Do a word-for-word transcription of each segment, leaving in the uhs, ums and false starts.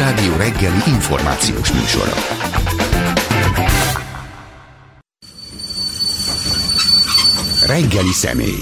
Klubrádió reggeli információs műsora. Reggeli személy.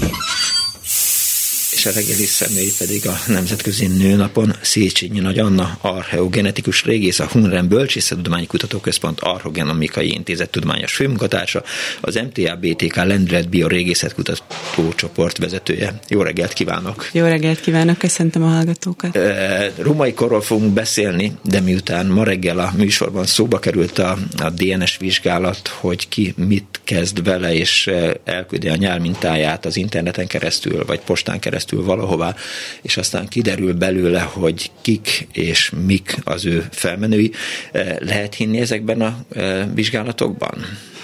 És a reggeli személy pedig a Nemzetközi Nőnapon Széchenyi Nagy Anna, archeogenetikus régész, a Hunrem Bölcsészettudományi Kutatóközpont Archeogenomikai Intézet tudományos főmunkatársa, az em té á bé té ká Lendület Biorégészet Kutatócsoport vezetője. Jó reggelt kívánok! Jó reggelt kívánok, köszöntöm a hallgatókat! Római korról fogunk beszélni, de miután ma reggel a műsorban szóba került a, a dé en es vizsgálat, hogy ki mit kezd vele, és elküldi a nyálmintáját az interneten keresztül, vagy postán keresztül valahová, és aztán kiderül belőle, hogy kik és mik az ő felmenői. Lehet hinni ezekben a vizsgálatokban?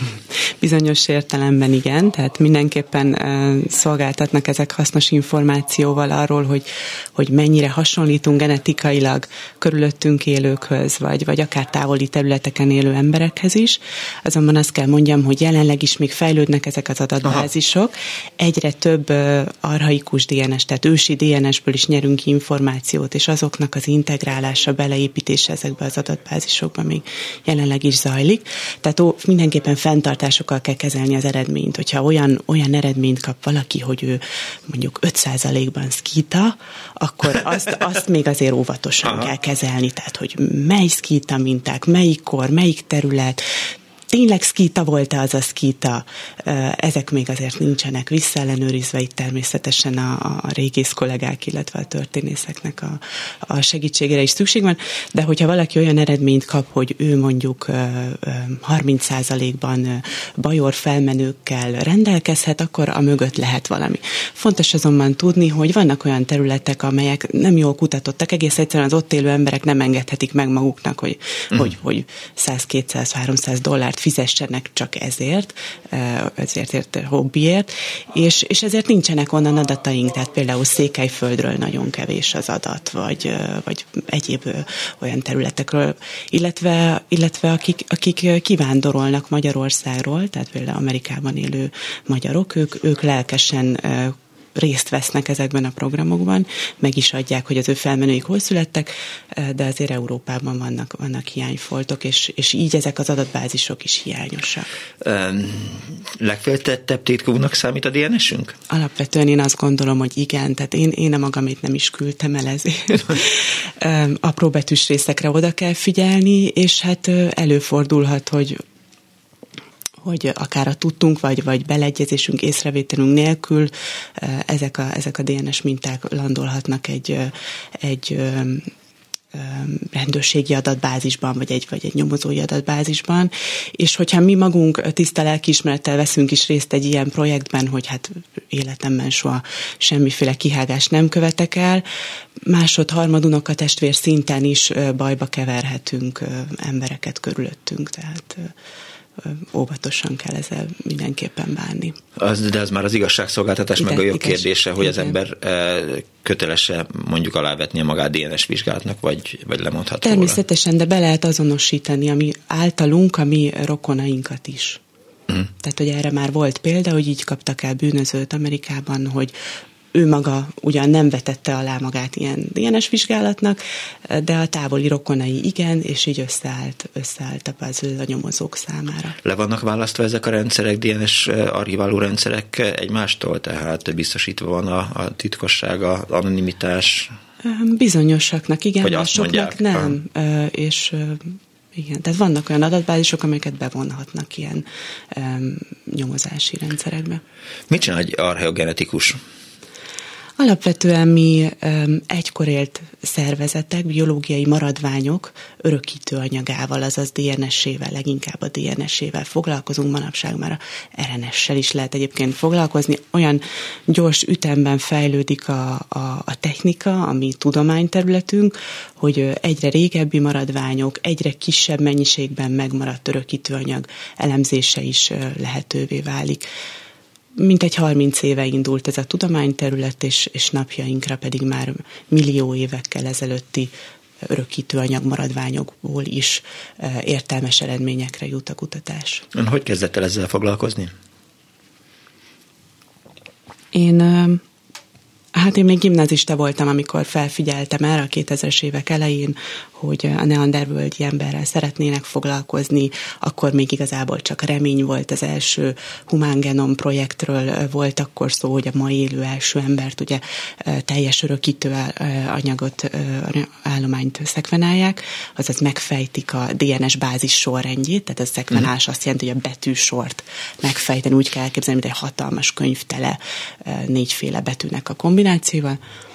Bizonyos értelemben igen, tehát mindenképpen szolgáltatnak ezek hasznos információval arról, hogy, hogy mennyire hasonlítunk genetikailag körülöttünk élőkhöz, vagy, vagy akár távoli területeken élő emberekhez is. Azonban azt kell mondjam, hogy jelenleg is még fejlődnek ezek az adatbázisok. Aha. Egyre több archaikus dé en es, tehát ősi dé en es-ből is nyerünk információt, és azoknak az integrálása, beleépítése ezekbe az adatbázisokba még jelenleg is zajlik. Tehát ó, mindenképpen fenntartásokkal kell kezelni az eredményt. Hogyha olyan, olyan eredményt kap valaki, hogy ő mondjuk öt százalékban szkíta, akkor azt, azt még azért óvatosan Aha. kell kezelni. Tehát, hogy mely szkíta minták, melyik kor, melyik terület, tényleg szkíta volt-e az a szkíta, ezek még azért nincsenek visszaellenőrizve, itt természetesen a, a régész kollégák, illetve a történészeknek a, a segítségére is szükség van, de hogyha valaki olyan eredményt kap, hogy ő mondjuk harminc százalékban bajor felmenőkkel rendelkezhet, akkor a mögött lehet valami. Fontos azonban tudni, hogy vannak olyan területek, amelyek nem jól kutatottak, egész egyszerűen az ott élő emberek nem engedhetik meg maguknak, hogy, mm. hogy, hogy száz, kétszáz, háromszáz dollárt fizessenek csak ezért, ezért ért, hobbiért, és, és ezért nincsenek onnan adataink, tehát például Székelyföldről nagyon kevés az adat, vagy, vagy egyéb olyan területekről, illetve, illetve akik, akik kivándorolnak Magyarországról, tehát például Amerikában élő magyarok, ők, ők lelkesen részt vesznek ezekben a programokban, meg is adják, hogy az ő felmenőik hol születtek, de azért Európában vannak, vannak hiányfoltok, és, és így ezek az adatbázisok is hiányosak. Um, legfejlettebb titkúnak számít a dé en esünk? Alapvetően én azt gondolom, hogy igen, tehát én, én a magamét nem is küldtem el ezért. um, apróbetűs részekre oda kell figyelni, és hát előfordulhat, hogy hogy akár a tudtunk, vagy, vagy beleegyezésünk, észrevételünk nélkül ezek a, ezek a dé en es minták landolhatnak egy, egy rendőrségi adatbázisban, vagy egy, vagy egy nyomozói adatbázisban, és hogyha mi magunk tiszta lelkiismerettel veszünk is részt egy ilyen projektben, hogy hát életemben soha semmiféle kihágást nem követek el, másod, harmad, unoka, testvér szinten is bajba keverhetünk embereket körülöttünk, tehát óvatosan kell ezzel mindenképpen bánni. Az, de az már az igazságszolgáltatás igen, meg a jog igaz, kérdése, hogy igen. Az ember e, kötelese mondjuk alávetnie magát dé en es vizsgálatnak, vagy, vagy lemondhat természetesen, róla. De be lehet azonosítani a mi általunk a mi rokonainkat is. Uh-huh. Tehát, hogy erre már volt példa, hogy így kaptak el bűnözőt Amerikában, hogy ő maga ugyan nem vetette alá magát ilyen dé en es vizsgálatnak, de a távoli rokonai igen, és így összeállt, összeállt a puzzle a nyomozók számára. Le vannak választva ezek a rendszerek, dé en es archiváló rendszerek egymástól, tehát biztosítva van a, a titkosság, az anonimitás? Bizonyosaknak, igen, vagy másoknak nem, ha. és igen, tehát vannak olyan adatbázisok, amelyeket bevonhatnak ilyen um, nyomozási rendszerekbe. Mit csinál egy archeogenetikus? Alapvetően mi um, egykor élt szervezetek, biológiai maradványok örökítő anyagával, azaz dé en es-ével, leginkább a dé en es-ével foglalkozunk, manapság már a er en es-sel is lehet egyébként foglalkozni. Olyan gyors ütemben fejlődik a, a, a technika, a mi tudományterületünk, hogy egyre régebbi maradványok, egyre kisebb mennyiségben megmaradt örökítő anyag elemzése is lehetővé válik. Mintegy harminc éve indult ez a tudományterület, és, és napjainkra pedig már millió évekkel ezelőtti örökítőanyag maradványokból is értelmes eredményekre jut a kutatás. Ön hogy kezdett el ezzel foglalkozni? Én Hát én még gimnazista voltam, amikor felfigyeltem erre a kétezres évek elején, hogy a neandervölgyi emberrel szeretnének foglalkozni, akkor még igazából csak remény volt, az első humángenom projektről volt akkor szó, hogy a ma élő első embert ugye teljes örökítő anyagot, állományt szekvenálják, azaz megfejtik a dé en es bázis sorrendjét, tehát a szekvenálás azt jelenti, hogy a betűsort megfejteni, úgy kell elképzelni, mint egy hatalmas könyvtele négyféle betűnek a kombinációval.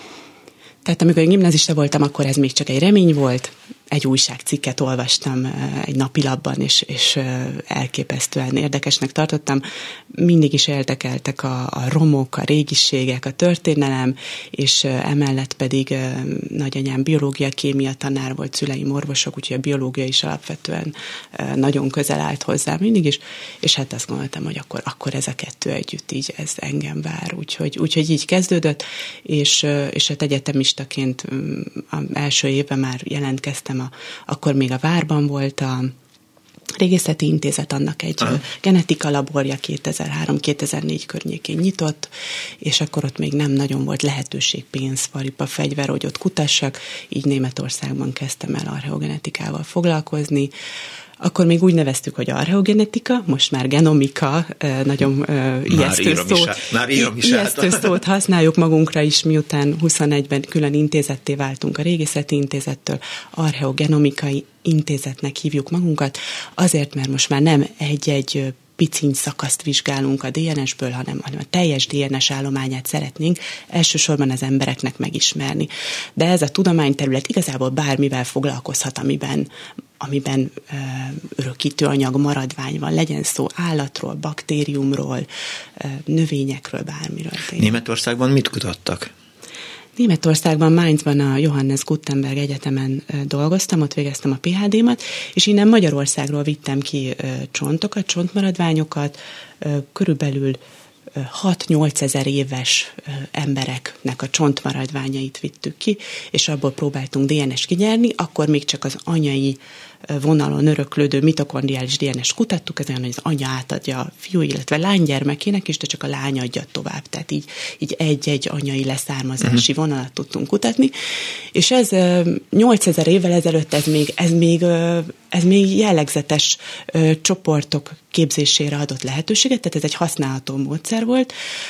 Tehát amikor én gimnazista voltam, akkor ez még csak egy remény volt. Egy újságcikket olvastam egy napilapban, és, és elképesztően érdekesnek tartottam. Mindig is érdekeltek a, a romok, a régiségek, a történelem, és emellett pedig nagyanyám biológia, kémia tanár volt, szüleim orvosok, úgyhogy a biológia is alapvetően nagyon közel állt hozzám mindig is, és hát azt gondoltam, hogy akkor, akkor ez a kettő együtt így ez engem vár. Úgyhogy, úgyhogy így kezdődött, és, és hát egyetemistaként az első évben már jelentkeztem. A, akkor még a Várban volt a Régészeti Intézet, annak egy Aha. genetika laborja kétezer-három-kétezer-négy környékén nyitott, és akkor ott még nem nagyon volt lehetőség, pénz, paripa, fegyver, hogy ott kutassak, így Németországban kezdtem el archeogenetikával foglalkozni. Akkor még úgy neveztük, hogy archeogenetika, most már genomika, nagyon ijesztő, szót, ijesztő szót használjuk magunkra is, miután huszonegyben külön intézetté váltunk a Régészeti Intézettől, archeogenomikai intézetnek hívjuk magunkat, azért, mert most már nem egy-egy piciny szakaszt vizsgálunk a dé en esből, hanem, hanem a teljes dé en es állományát szeretnénk elsősorban az embereknek megismerni. De ez a tudományterület igazából bármivel foglalkozhat, amiben amiben ö, örökítő anyag, maradvány van, legyen szó állatról, baktériumról, ö, növényekről, bármiről. Tényleg. Németországban mit kutattak? Németországban, Mainzban a Johannes Gutenberg Egyetemen dolgoztam, ott végeztem a pé há dé-mat, és innen Magyarországról vittem ki ö, csontokat, csontmaradványokat, ö, körülbelül hat-nyolc ezer éves embereknek a csontmaradványait vittük ki, és abból próbáltunk dé en es kinyerni, akkor még csak az anyai vonalon öröklődő mitokondriális dé en es kutattuk, ez olyan, hogy az anya átadja a fiú, illetve lány gyermekének is, de csak a lány adja tovább. Tehát így, így egy-egy anyai leszármazási uh-huh. vonalat tudtunk kutatni. És ez nyolcezer évvel ezelőtt ez még, ez még, ez még jellegzetes csoportok képzésére adott lehetőséget, tehát ez egy használható módszer volt.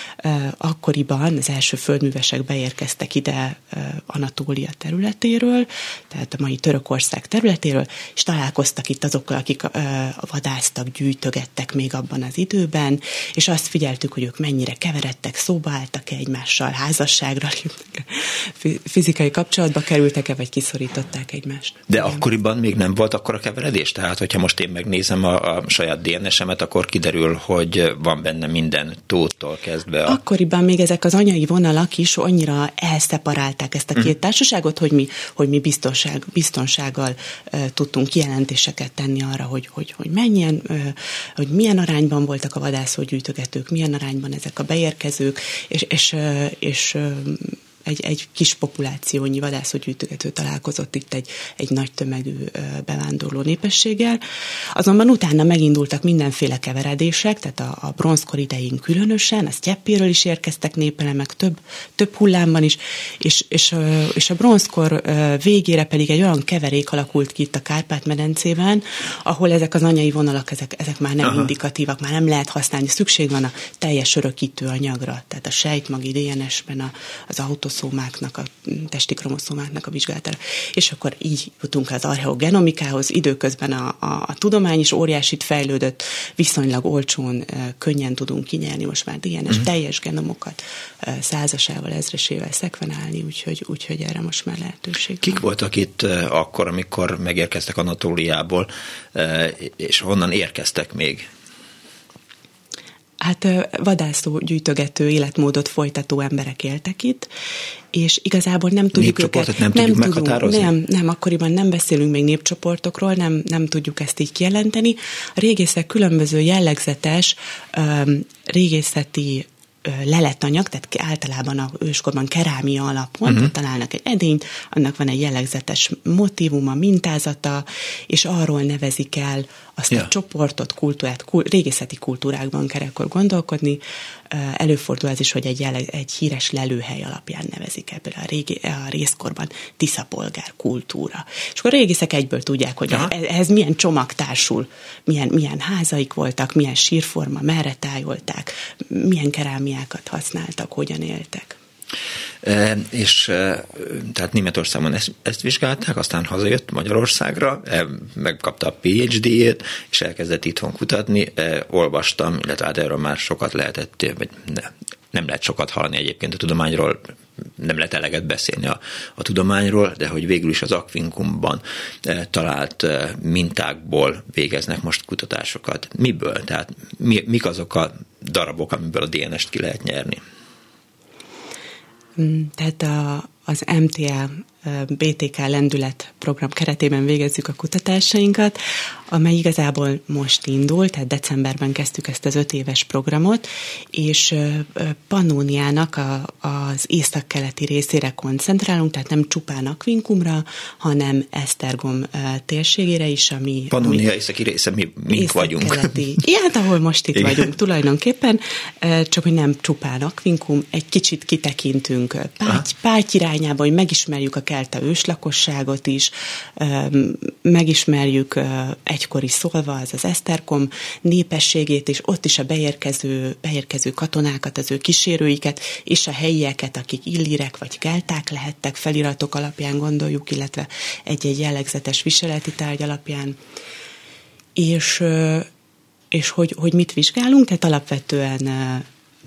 Akkoriban az első földművesek beérkeztek ide Anatólia területéről, tehát a mai Törökország területéről, és találkoztak itt azokkal, akik vadásztak, gyűjtögettek még abban az időben, és azt figyeltük, hogy ők mennyire keveredtek, szóba álltak-e egymással, házasságra léptek, fizikai kapcsolatba kerültek-e, vagy kiszorították egymást. De igen. Akkoriban még nem volt akkora keveredés? Tehát, hogyha most én megnézem a, a saját dé en esemet, akkor kiderül, hogy van benne minden tóttól kezdve. A... Akkoriban még ezek az anyai vonalak is annyira elszeparálták ezt a két társaságot, hogy mi, hogy mi biztonság, biztonsággal uh, tudtunk kijelentéseket tenni arra, hogy, hogy, hogy mennyien, uh, hogy milyen arányban voltak a vadászógyűjtögetők, milyen arányban ezek a beérkezők, és, és, uh, és uh, Egy, egy kis populációnyi vadászógyűjtögető találkozott itt egy, egy nagy tömegű bevándorló népességgel. Azonban utána megindultak mindenféle keveredések, tehát a, a bronzkor idején különösen, a sztyeppéről is érkeztek népelemek, több, több hullámban is, és, és, és a bronzkor végére pedig egy olyan keverék alakult ki itt a Kárpát-medencében, ahol ezek az anyai vonalak, ezek, ezek már nem Aha. indikatívak, már nem lehet használni, szükség van a teljes örökítő anyagra, tehát a sejtmagi dé en esben a, az autó kromoszómáknak, a testi kromoszómáknak a vizsgálatára. És akkor így jutunk az archeogenomikához, időközben a, a, a tudomány is óriásit fejlődött, viszonylag olcsón, könnyen tudunk kinyerni most már dé en es uh-huh. teljes genomokat százasával, ezresével szekvenálni, úgyhogy, úgyhogy erre most már lehetőség Kik van. voltak itt akkor, amikor megérkeztek Anatóliából, és honnan érkeztek még? Hát vadászó, gyűjtögető, életmódot folytató emberek éltek itt, és igazából nem tudjuk őket... nem, nem tudjuk meghatározni? Nem, nem, akkoriban nem beszélünk még népcsoportokról, nem, nem tudjuk ezt így kijelenteni. A régészek különböző jellegzetes um, régészeti leletanyag, tehát általában a őskorban kerámia alapon uh-huh. találnak egy edényt, annak van egy jellegzetes motívuma, mintázata, és arról nevezik el azt ja. a csoportot, kultúrát, kul- régészeti kultúrákban kell akkor gondolkodni. Előfordul az is, hogy egy, jele, egy híres lelőhely alapján nevezik ebből a, régi, a részkorban Tiszapolgár kultúra. És akkor a régészek egyből tudják, hogy Aha. ehhez milyen csomag társul, milyen, milyen házaik voltak, milyen sírforma, merre tájolták, milyen kerámiákat használtak, hogyan éltek. E, és e, tehát Németországban ezt, ezt vizsgálták, aztán hazajött Magyarországra, e, megkapta a pé há dé-jét, és elkezdett itthon kutatni. E, olvastam, illetve hát erről már sokat lehetett, vagy ne, nem lehet sokat hallani egyébként a tudományról, nem lehet eleget beszélni a, a tudományról, de hogy végül is az Aquincumban e, talált e, mintákból végeznek most kutatásokat. Miből? Tehát mi, mik azok a darabok, amiből a dé en est ki lehet nyerni? Tehát a, az em té á bé té ká lendület program keretében végezzük a kutatásainkat, amely igazából most indult, tehát decemberben kezdtük ezt az öt éves programot, és Pannóniának a, az északkeleti részére koncentrálunk, tehát nem csupán Aquincumra, hanem Esztergom térségére is, ami... Pannónia északi része, mi mink vagyunk. Ja, hát ahol most itt Igen. vagyunk tulajdonképpen, csak hogy nem csupán Aquincum, egy kicsit kitekintünk Páty, Páty irányába, hogy megismerjük a kelta őslakosságot is, megismerjük egykori szólva, az az Esztergom népességét, és ott is a beérkező, beérkező katonákat, az ő kísérőiket, és a helyieket, akik illírek vagy kelták lehettek, feliratok alapján gondoljuk, illetve egy-egy jellegzetes viseleti tárgy alapján. És, és hogy, hogy mit vizsgálunk, tehát alapvetően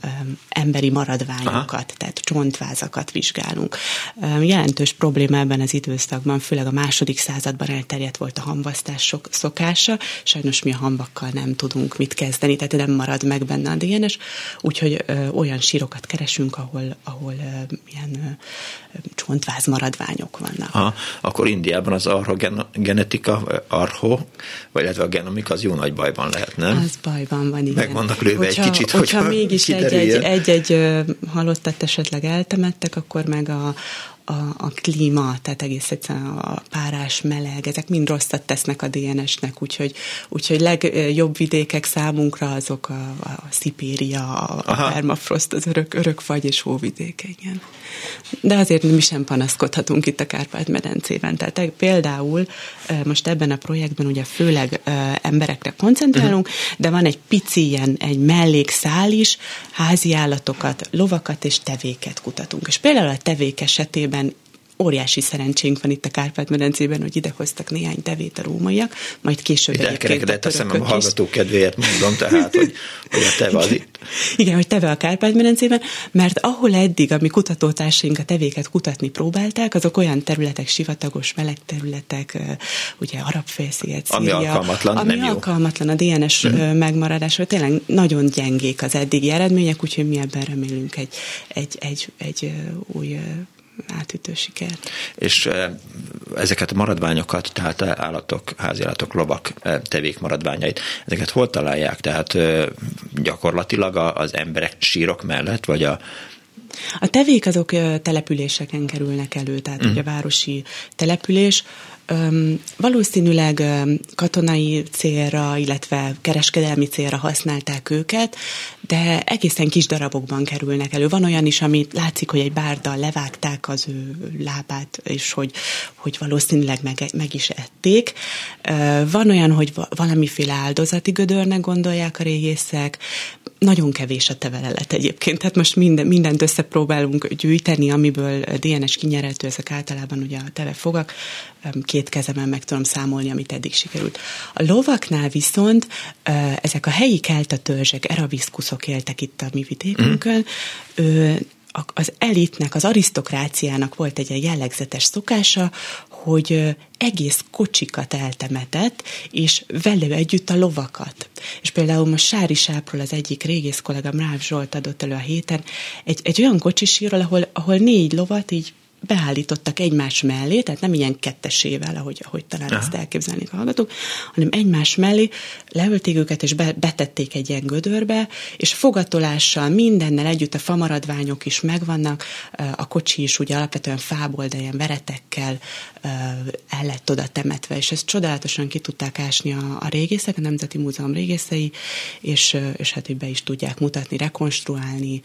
emberi maradványokat, Aha. tehát csontvázakat vizsgálunk. Jelentős probléma ebben az időszakban, főleg a második században elterjedt volt a hamvasztás szokása, sajnos mi a hamvakkal nem tudunk mit kezdeni, tehát nem marad meg benne a dé en es, úgyhogy ö, olyan sírokat keresünk, ahol, ahol ö, ilyen ö, csontváz maradványok vannak. Aha. Akkor Indiában az archogenetika, archo, vagy illetve a genomika az jó nagy bajban lehet, nem? Az bajban van, igen. Meg vannak lőve hogyha, egy kicsit, hogyha, hogyha mégis egy-egy, egy-egy halottat esetleg eltemettek, akkor meg a, a, a klíma, tehát egész egyszerűen a párás, meleg, ezek mind rosszat tesznek a dé en esnek, úgyhogy, úgyhogy legjobb vidékek számunkra azok a, a Szipéria, a, a permafrost, az örök, örök fagy és hóvidéke, igen. De azért mi sem panaszkodhatunk itt a Kárpát-medencében. Tehát például most ebben a projektben ugye főleg emberekre koncentrálunk, uh-huh. de van egy pici ilyen, egy mellékszál is, házi állatokat, lovakat és tevéket kutatunk. És például a tevék esetében óriási szerencsénk van itt a Kárpát-medencében, hogy idehoztak néhány tevét a rómaiak, majd később egyébként a törökök is. Elkerekedett a szemem a hallgató kedvéért mondom, tehát, hogy, hogy a teve az itt. Igen, hogy teve a Kárpát-medencében, mert ahol eddig a mi kutatótársaink a tevéket kutatni próbálták, azok olyan területek, sivatagos, meleg területek, ugye Arab-félsziget, Szíria, ami alkalmatlan, ami nem alkalmatlan jó. a dé en es uh-huh. megmaradásra, tényleg nagyon gyengék az eddigi eredmények, úgyhogy mi ebben remélünk egy, egy, egy, egy új átütő sikert. És ezeket a maradványokat, tehát állatok, háziállatok, lovak, tevék maradványait, ezeket hol találják? Tehát gyakorlatilag az emberek sírok mellett, vagy a A tevék azok településeken kerülnek elő, tehát mm. ugye a városi település, Öm, valószínűleg öm, katonai célra, illetve kereskedelmi célra használták őket, de egészen kis darabokban kerülnek elő. Van olyan is, amit látszik, hogy egy bárddal levágták az ő lábát, és hogy, hogy valószínűleg meg, meg is ették. Van olyan, hogy valamiféle áldozati gödörnek gondolják a régészek. Nagyon kevés a tevelelet egyébként, tehát most minden, mindent összepróbálunk gyűjteni, amiből dé en es kinyerhető, ezek általában ugye a tevefogak, két kezemen meg tudom számolni, amit eddig sikerült. A lovaknál viszont ezek a helyi kelta törzsek, erabiszkuszok éltek itt a mi vidékünkön, mm. az elitnek, az arisztokráciának volt egy jellegzetes szokása, hogy egész kocsikat eltemetett, és vele együtt a lovakat. És például most Sári Sápról az egyik régész kollégám, Ráv Zsolt adott elő a héten, egy, egy olyan kocsisírról, ahol, ahol négy lovat így beállítottak egymás mellé, tehát nem ilyen kettesével, ahogy, ahogy talán Aha. ezt elképzelnék a hallgatók, hanem egymás mellé leölték őket, és be, betették egy ilyen gödörbe, és fogatolással, mindennel együtt a famaradványok is megvannak, a kocsi is ugye alapvetően fából, de ilyen veretekkel el lett oda temetve, és ezt csodálatosan ki tudták ásni a, a régészek, a Nemzeti Múzeum régészei, és, és hát, hogy be is tudják mutatni, rekonstruálni,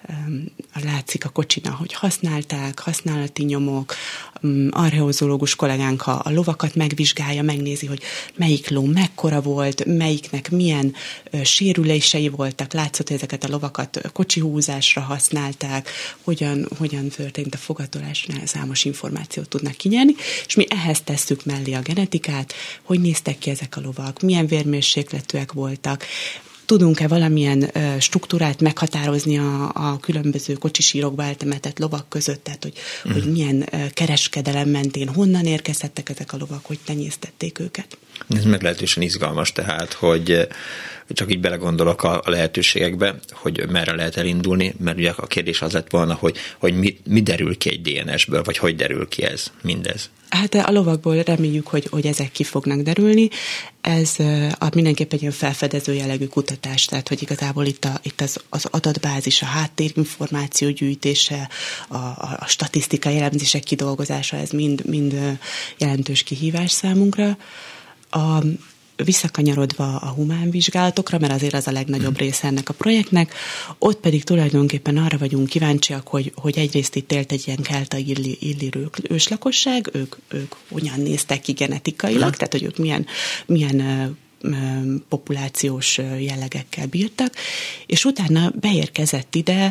látszik a kocsin, hogy használták, használati nyomok, archeozológus kollégánk a, a lovakat megvizsgálja, megnézi, hogy melyik ló mekkora volt, melyiknek milyen ö, sérülései voltak, látszott, hogy ezeket a lovakat kocsihúzásra használták, hogyan, hogyan történt a fogatolás, számos információt tudnak kinyerni, és mi ehhez tesszük mellé a genetikát, hogy néztek ki ezek a lovak, milyen vérmérsékletűek voltak, tudunk-e valamilyen struktúrát meghatározni a, a különböző kocsisírokba eltemetett lovak között, tehát hogy, mm. hogy milyen kereskedelem mentén, honnan érkezhettek ezek a lovak, hogy tenyésztették őket. Ez meglehetősen izgalmas, tehát, hogy csak így belegondolok a lehetőségekbe, hogy merre lehet elindulni, mert ugye a kérdés az lett volna, hogy, hogy mi, mi derül ki egy dé en es-ből, vagy hogy derül ki ez, mindez. Hát a lovakból reméljük, hogy, hogy ezek ki fognak derülni. Ez a mindenképp egy ilyen felfedező jellegű kutatás, tehát hogy igazából itt, a, itt az, az adatbázis, a háttérinformáció gyűjtése, a, a, a statisztikai elemzések kidolgozása, ez mind, mind jelentős kihívás számunkra. A visszakanyarodva a humán vizsgálatokra, mert azért az a legnagyobb része ennek a projektnek, ott pedig tulajdonképpen arra vagyunk kíváncsiak, hogy, hogy egyrészt itt élt egy ilyen kelta illi, illirő őslakosság, ők, ők hogyan néztek ki genetikailag, tehát hogy ők milyen, milyen populációs jellegekkel bírtak, és utána beérkezett ide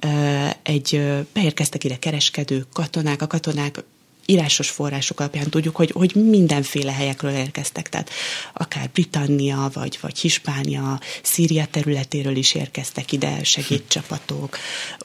egy, beérkeztek ide kereskedők, katonák, a katonák írásos források alapján tudjuk, hogy, hogy mindenféle helyekről érkeztek, tehát akár Britannia, vagy, vagy Hispánia, Szíria területéről is érkeztek ide segédcsapatok,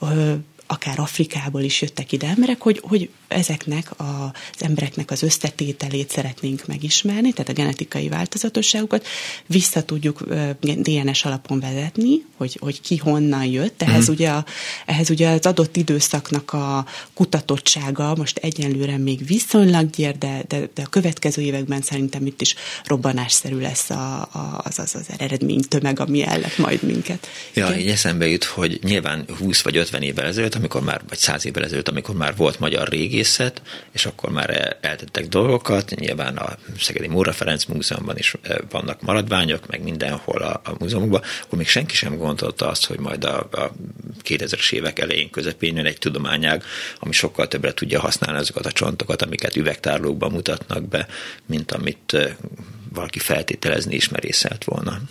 akár Afrikából is jöttek ide emberek, hogy, hogy ezeknek a, az embereknek az összetételét szeretnénk megismerni, tehát a genetikai változatosságukat vissza tudjuk dé en es alapon vezetni, hogy, hogy ki honnan jött. Ehhez, uh-huh. ugye a, ehhez ugye az adott időszaknak a kutatottsága most egyenlőre még viszonylag gyér, de, de, de a következő években szerintem itt is robbanásszerű lesz a, a, az, az, az eredmény tömeg, ami ellep majd minket. Ja, így eszembe jut, hogy nyilván húsz vagy ötven évvel ezelőtt, amikor már, vagy száz évvel ezelőtt, amikor már volt magyar régészet, és akkor már eltettek dolgokat, nyilván a Szegedi Móra Ferenc Múzeumban is vannak maradványok, meg mindenhol a, a múzeumokban, akkor még senki sem gondolta azt, hogy majd a, a kétezres évek elején, közepén jön egy tudományág, ami sokkal többre tudja használni azokat a csontokat, amiket üvegtárlókban mutatnak be, mint amit valaki feltételezni is merészelt volna.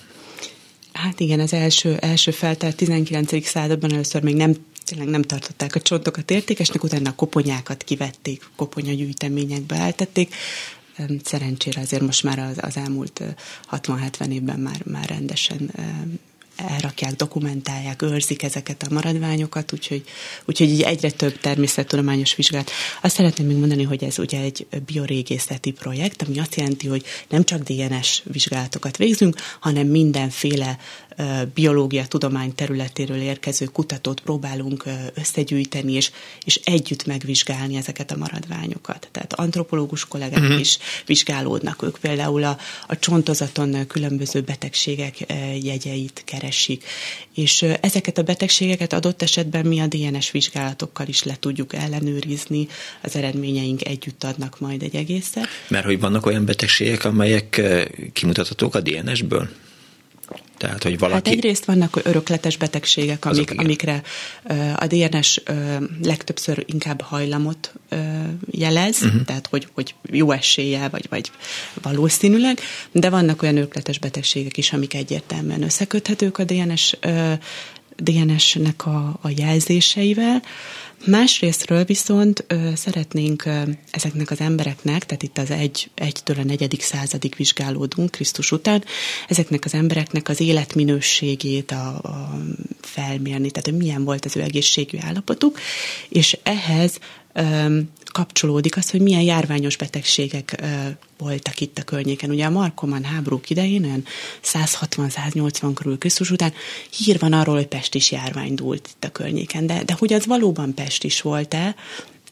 Hát igen, az első, első feltárt tizenkilencedik században először még nem tényleg nem tartották a csontokat értékesnek, utána a koponyákat kivették, koponyagyűjteményekbe eltették. Szerencsére azért most már az, az elmúlt hatvan-hetven évben már, már rendesen elrakják, dokumentálják, őrzik ezeket a maradványokat, úgyhogy, úgyhogy így egyre több természettudományos vizsgálat. Azt szeretném még mondani, hogy ez ugye egy biorégészeti projekt, ami azt jelenti, hogy nem csak dé en es vizsgálatokat végzünk, hanem mindenféle biológia tudomány területéről érkező kutatót próbálunk összegyűjteni, és, és együtt megvizsgálni ezeket a maradványokat. Tehát antropológus kollégák uh-huh. is vizsgálódnak, ők például a, a csontozaton különböző betegségek jegyeit keresik, és ezeket a betegségeket adott esetben mi a dé en es vizsgálatokkal is le tudjuk ellenőrizni, az eredményeink együtt adnak majd egy egészet. Mert hogy vannak olyan betegségek, amelyek kimutathatók a dé en esből? Tehát, hogy valaki... Hát egyrészt vannak örökletes betegségek, amik, amikre a dé en es legtöbbször inkább hajlamot jelez, uh-huh. tehát hogy, hogy jó eséllyel, vagy, vagy valószínűleg, de vannak olyan örökletes betegségek is, amik egyértelműen összeköthetők a dé en es, dé en es-nek a, a jelzéseivel. Másrésztről viszont ö, szeretnénk ö, ezeknek az embereknek, tehát itt az egy, egytől a negyedik századig vizsgálódunk Krisztus után, ezeknek az embereknek az életminőségét a, a felmérni, tehát hogy milyen volt az ő egészségű állapotuk, és ehhez ö, kapcsolódik az, hogy milyen járványos betegségek ö, voltak itt a környéken. Ugye a markoman háborúk idején, olyan száz hatvan száz nyolcvan körül Krisztus után hír van arról, hogy pestis járvány dúlt itt a környéken. De, de hogy az valóban pestis volt-e,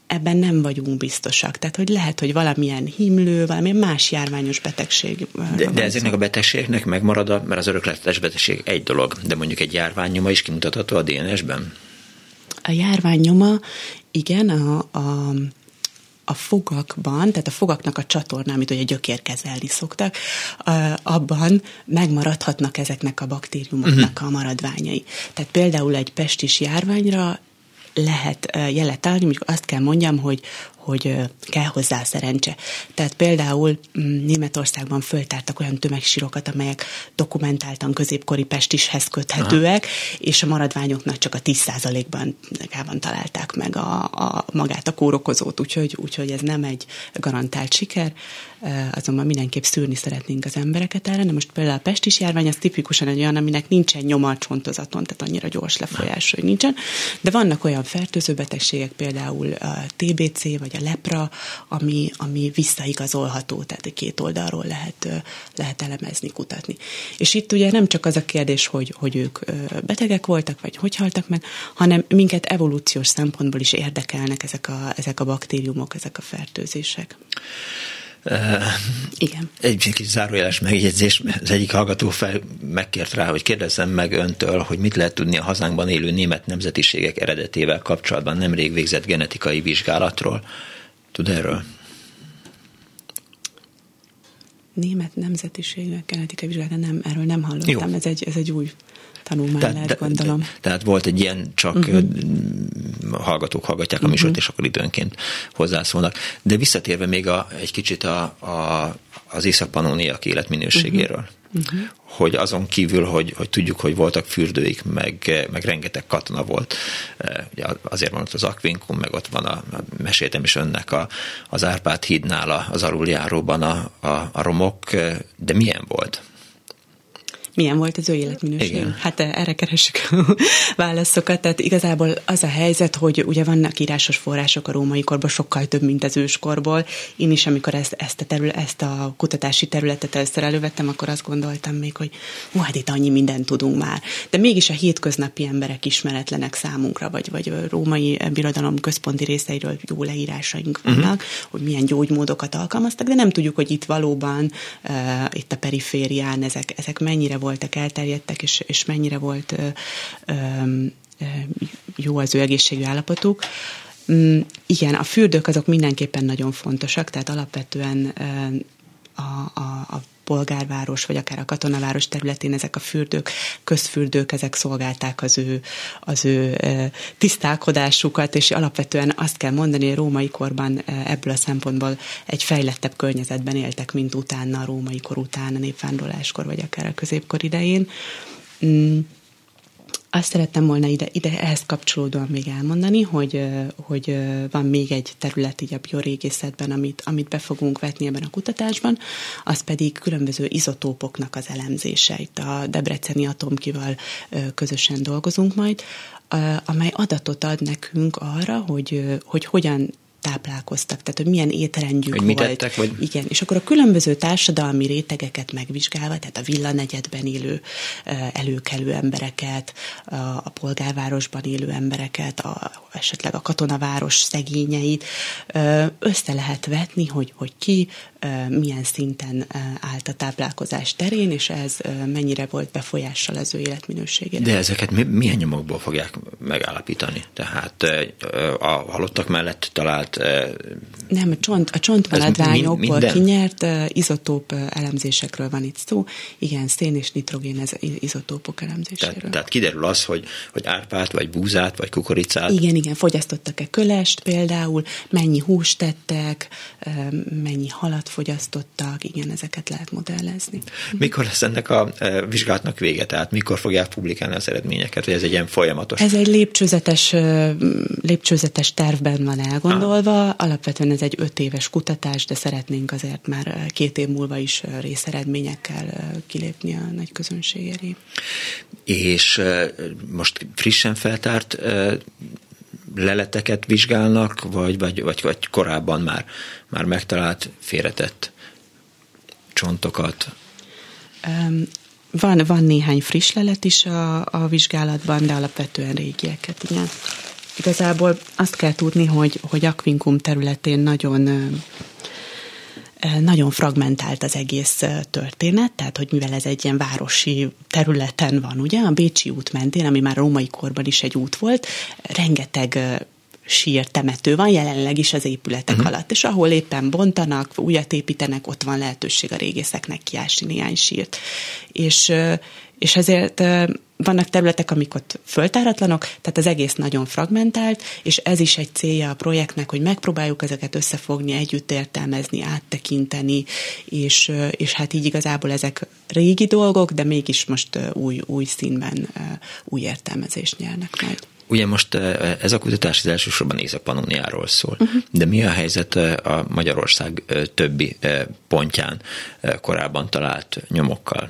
ebben nem vagyunk biztosak. Tehát, hogy lehet, hogy valamilyen himlő, valamilyen más járványos betegség. De, de ezeknek a betegségeknek megmarad, a, mert az örökletes betegség egy dolog, de mondjuk egy járványnyoma is kimutatható a dé en es-ben? A járványnyoma, igen, a, a a fogakban, tehát a fogaknak a csatorna, amit ugye gyökérkezelni szoktak, abban megmaradhatnak ezeknek a baktériumoknak uh-huh. a maradványai. Tehát például egy pestis járványra lehet jelet találni, mondjuk azt kell mondjam, hogy hogy kell hozzá szerencse. Tehát például Németországban föltártak olyan tömegsírokat, amelyek dokumentáltan középkori pestishez köthetőek, aha. és a maradványoknak csak a tíz százalékban találták meg a, a, magát a kórokozót, úgyhogy, úgyhogy ez nem egy garantált siker, azonban mindenképp szűrni szeretnénk az embereket erre, de most például a pestis járvány az tipikusan egy olyan, aminek nincsen nyoma a csontozaton, tehát annyira gyors lefolyás, hogy nincsen, de vannak olyan fertőző betegségek, például a té bé cé vagy a lepra, ami, ami visszaigazolható, tehát két oldalról lehet, lehet elemezni, kutatni. És itt ugye nem csak az a kérdés, hogy, hogy ők betegek voltak, vagy hogy haltak meg, hanem minket evolúciós szempontból is érdekelnek ezek a, ezek a baktériumok, ezek a fertőzések. Uh, Igen. Egy kis zárójeles megjegyzés, az egyik hallgató fel megkért rá, hogy kérdezzem meg öntől, hogy mit lehet tudni a hazánkban élő német nemzetiségek eredetével kapcsolatban nemrég végzett genetikai vizsgálatról. Tud erről? Német nemzetiségek genetikai vizsgálat, nem, erről nem hallottam, ez egy, ez egy új tanulmány tehát, lehet, gondolom. De, tehát volt egy ilyen, csak uh-huh. hallgatók hallgatják a műsort, uh-huh. és akkor időnként hozzászólnak. De visszatérve még a, egy kicsit a, a, az észak-pannóniak életminőségéről, uh-huh. hogy azon kívül, hogy, hogy tudjuk, hogy voltak fürdőik, meg, meg rengeteg katona volt. Azért van ott az Aquincum, meg ott van, a, meséltem is önnek a, az Árpád hídnál, az aluljáróban a, a, a romok, de milyen volt? Milyen volt az ő életminőség? Igen. Hát erre keressük a válaszokat. Tehát igazából az a helyzet, hogy ugye vannak írásos források a római korból, sokkal több, mint az őskorból. Én is, amikor ezt, ezt, a, terület, ezt a kutatási területet először elővettem, akkor azt gondoltam még, hogy hú, hát itt annyi mindent tudunk már. De mégis a hétköznapi emberek ismeretlenek számunkra, vagy, vagy a római birodalom központi részeiről jó leírásaink vannak, uh-huh. hogy milyen gyógymódokat alkalmaztak, de nem tudjuk, hogy itt valóban uh, itt a periférián ezek, ezek mennyire voltak elterjedtek, és, és mennyire volt ö, ö, ö, jó az ő egészségű állapotuk. Mm, igen, a fürdők azok mindenképpen nagyon fontosak, tehát alapvetően ö, a, a, a polgárváros, vagy akár a katonaváros területén ezek a fürdők, közfürdők, ezek szolgálták az ő, az ő tisztálkodásukat, és alapvetően azt kell mondani, hogy a római korban ebből a szempontból egy fejlettebb környezetben éltek, mint utána, a római kor után, a népvándorláskor, vagy akár a középkor idején. Azt szerettem volna ide, ide ehhez kapcsolódóan még elmondani, hogy, hogy van még egy terület így a biorégészetben, amit, amit be fogunk vetni ebben a kutatásban, az pedig különböző izotópoknak az elemzése. Itt a Debreceni Atomkival közösen dolgozunk majd, amely adatot ad nekünk arra, hogy, hogy hogyan táplálkoztak, tehát hogy milyen étrendjük hogy volt. Ettek, vagy... Igen, és akkor a különböző társadalmi rétegeket megvizsgálva, tehát a villanegyedben élő előkelő embereket, a polgárvárosban élő embereket, a, esetleg a katonaváros szegényeit, össze lehet vetni, hogy, hogy ki milyen szinten állt a táplálkozás terén, és ez mennyire volt befolyással az ő életminőségére. De ezeket milyen nyomokból fogják megállapítani? Tehát a halottak mellett talált... Nem, a, csont, a csontmaradványokból mind, kinyert izotóp elemzésekről van itt szó. Igen, szén és nitrogén ez izotópok elemzéséről. Tehát, tehát kiderül az, hogy, hogy árpát, vagy búzát, vagy kukoricát... Igen, igen, fogyasztottak-e kölest például, mennyi húst tettek, mennyi halat fogyasztottak, igen, ezeket lehet modellezni. Mikor lesz ennek a vizsgálatnak vége? Tehát mikor fogják publikálni az eredményeket? Vagy ez egy ilyen folyamatos? Ez egy lépcsőzetes, lépcsőzetes tervben van elgondolva. Ah. Alapvetően ez egy öt éves kutatás, de szeretnénk azért már két év múlva is részeredményekkel kilépni a nagy közönség elé. És most frissen feltárt leleteket vizsgálnak, vagy, vagy, vagy, vagy korábban már, már megtalált, félretett csontokat? Van, van néhány friss lelet is a, a vizsgálatban, de alapvetően régieket, igen. igazából azt kell tudni, hogy, hogy Aquincum területén nagyon nagyon fragmentált az egész történet, tehát hogy mivel ez egy ilyen városi területen van, ugye, a Bécsi út mentén, ami már római korban is egy út volt, rengeteg sír temető van jelenleg is az épületek uh-huh. alatt, és ahol éppen bontanak, újat építenek, ott van lehetőség a régészeknek kiásni néhány sírt. És, és ezért vannak területek, amik ott föltáratlanok, tehát az egész nagyon fragmentált, és ez is egy célja a projektnek, hogy megpróbáljuk ezeket összefogni, együtt értelmezni, áttekinteni, és, és hát így igazából ezek régi dolgok, de mégis most új, új színben új értelmezést nyernek majd. Ugye most ez a kutatás az elsősorban Észak-Pannóniáról szól, uh-huh. de mi a helyzet a Magyarország többi pontján korábban talált nyomokkal?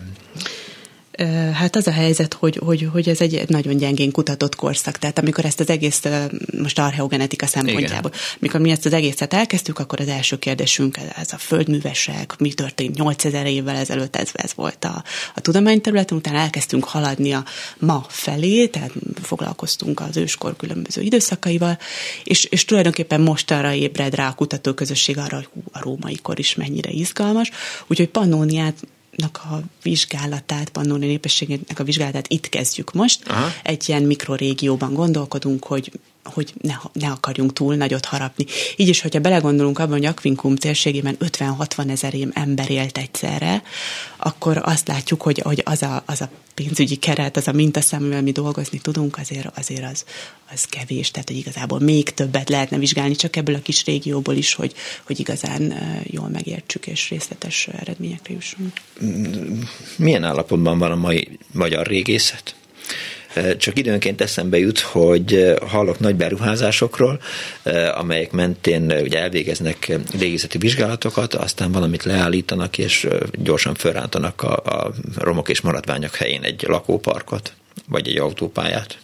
Hát az a helyzet, hogy, hogy, hogy ez egy nagyon gyengén kutatott korszak. Tehát amikor ezt az egész, most archeogenetika szempontjából, igen. amikor mi ezt az egészet elkezdtük, akkor az első kérdésünk ez a földművesek, mi történt nyolcezer évvel ezelőtt, ez, ez volt a, a tudományterületen, utána elkezdtünk haladni a ma felé, tehát foglalkoztunk az őskor különböző időszakaival, és, és tulajdonképpen mostanra ébred rá a kutatóközösség arra, hogy hú, a római kor is mennyire izgalmas, úgyhogy Pannóniát a vizsgálatát, pannóni népességnek a vizsgálatát itt kezdjük most. Aha. Egy ilyen mikrorégióban gondolkodunk, hogy, hogy ne, ne akarjunk túl nagyot harapni. Így is, hogyha belegondolunk abban, hogy Aquincum térségében ötven-hatvan ezer ember élt egyszerre, akkor azt látjuk, hogy, hogy az, a, az a pénzügyi keret, az a mintaszám, amivel mi dolgozni tudunk, azért, azért az, az kevés. Tehát, hogy igazából még többet lehetne vizsgálni csak ebből a kis régióból is, hogy, hogy igazán jól megértsük és részletes eredményekre jussunk. Milyen állapotban van a mai magyar régészet? Csak időnként eszembe jut, hogy hallok nagy beruházásokról, amelyek mentén ugye elvégeznek régészeti vizsgálatokat, aztán valamit leállítanak, és gyorsan felrántanak a, a romok és maradványok helyén egy lakóparkot, vagy egy autópályát.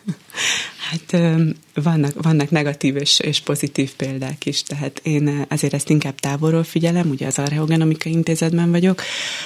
Hát vannak, vannak negatív és, és pozitív példák is, tehát én azért ezt inkább távolról figyelem, ugye az Archeogenomikai Intézetben vagyok.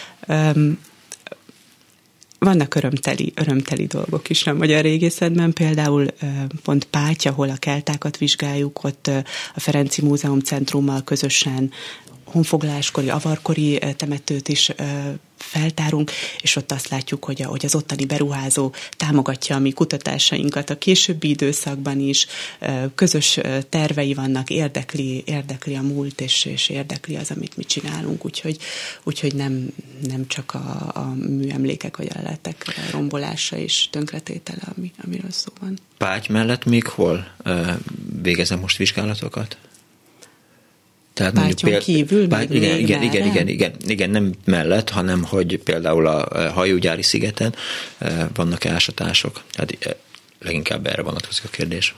Vannak örömteli, örömteli dolgok is a magyar régészetben, például pont Páty, ahol a keltákat vizsgáljuk, ott a Ferenci Múzeum Centrummal közösen honfoglaláskori, avarkori temetőt is feltárunk, és ott azt látjuk, hogy, a, hogy az ottani beruházó támogatja a mi kutatásainkat a későbbi időszakban is, közös tervei vannak, érdekli, érdekli a múlt, és, és érdekli az, amit mi csinálunk, úgyhogy, úgyhogy nem, nem csak a, a műemlékek vagy a leletek rombolása és tönkretétele, ami, amiről szó van. Páty mellett még hol végezem most vizsgálatokat? Tehát Pátyon péld... kívül Páty... még igen, még igen, igen, igen, igen, igen, nem mellett, hanem hogy például a hajógyári szigeten vannak ásatások. Hát leginkább erre vonatkozik a kérdés.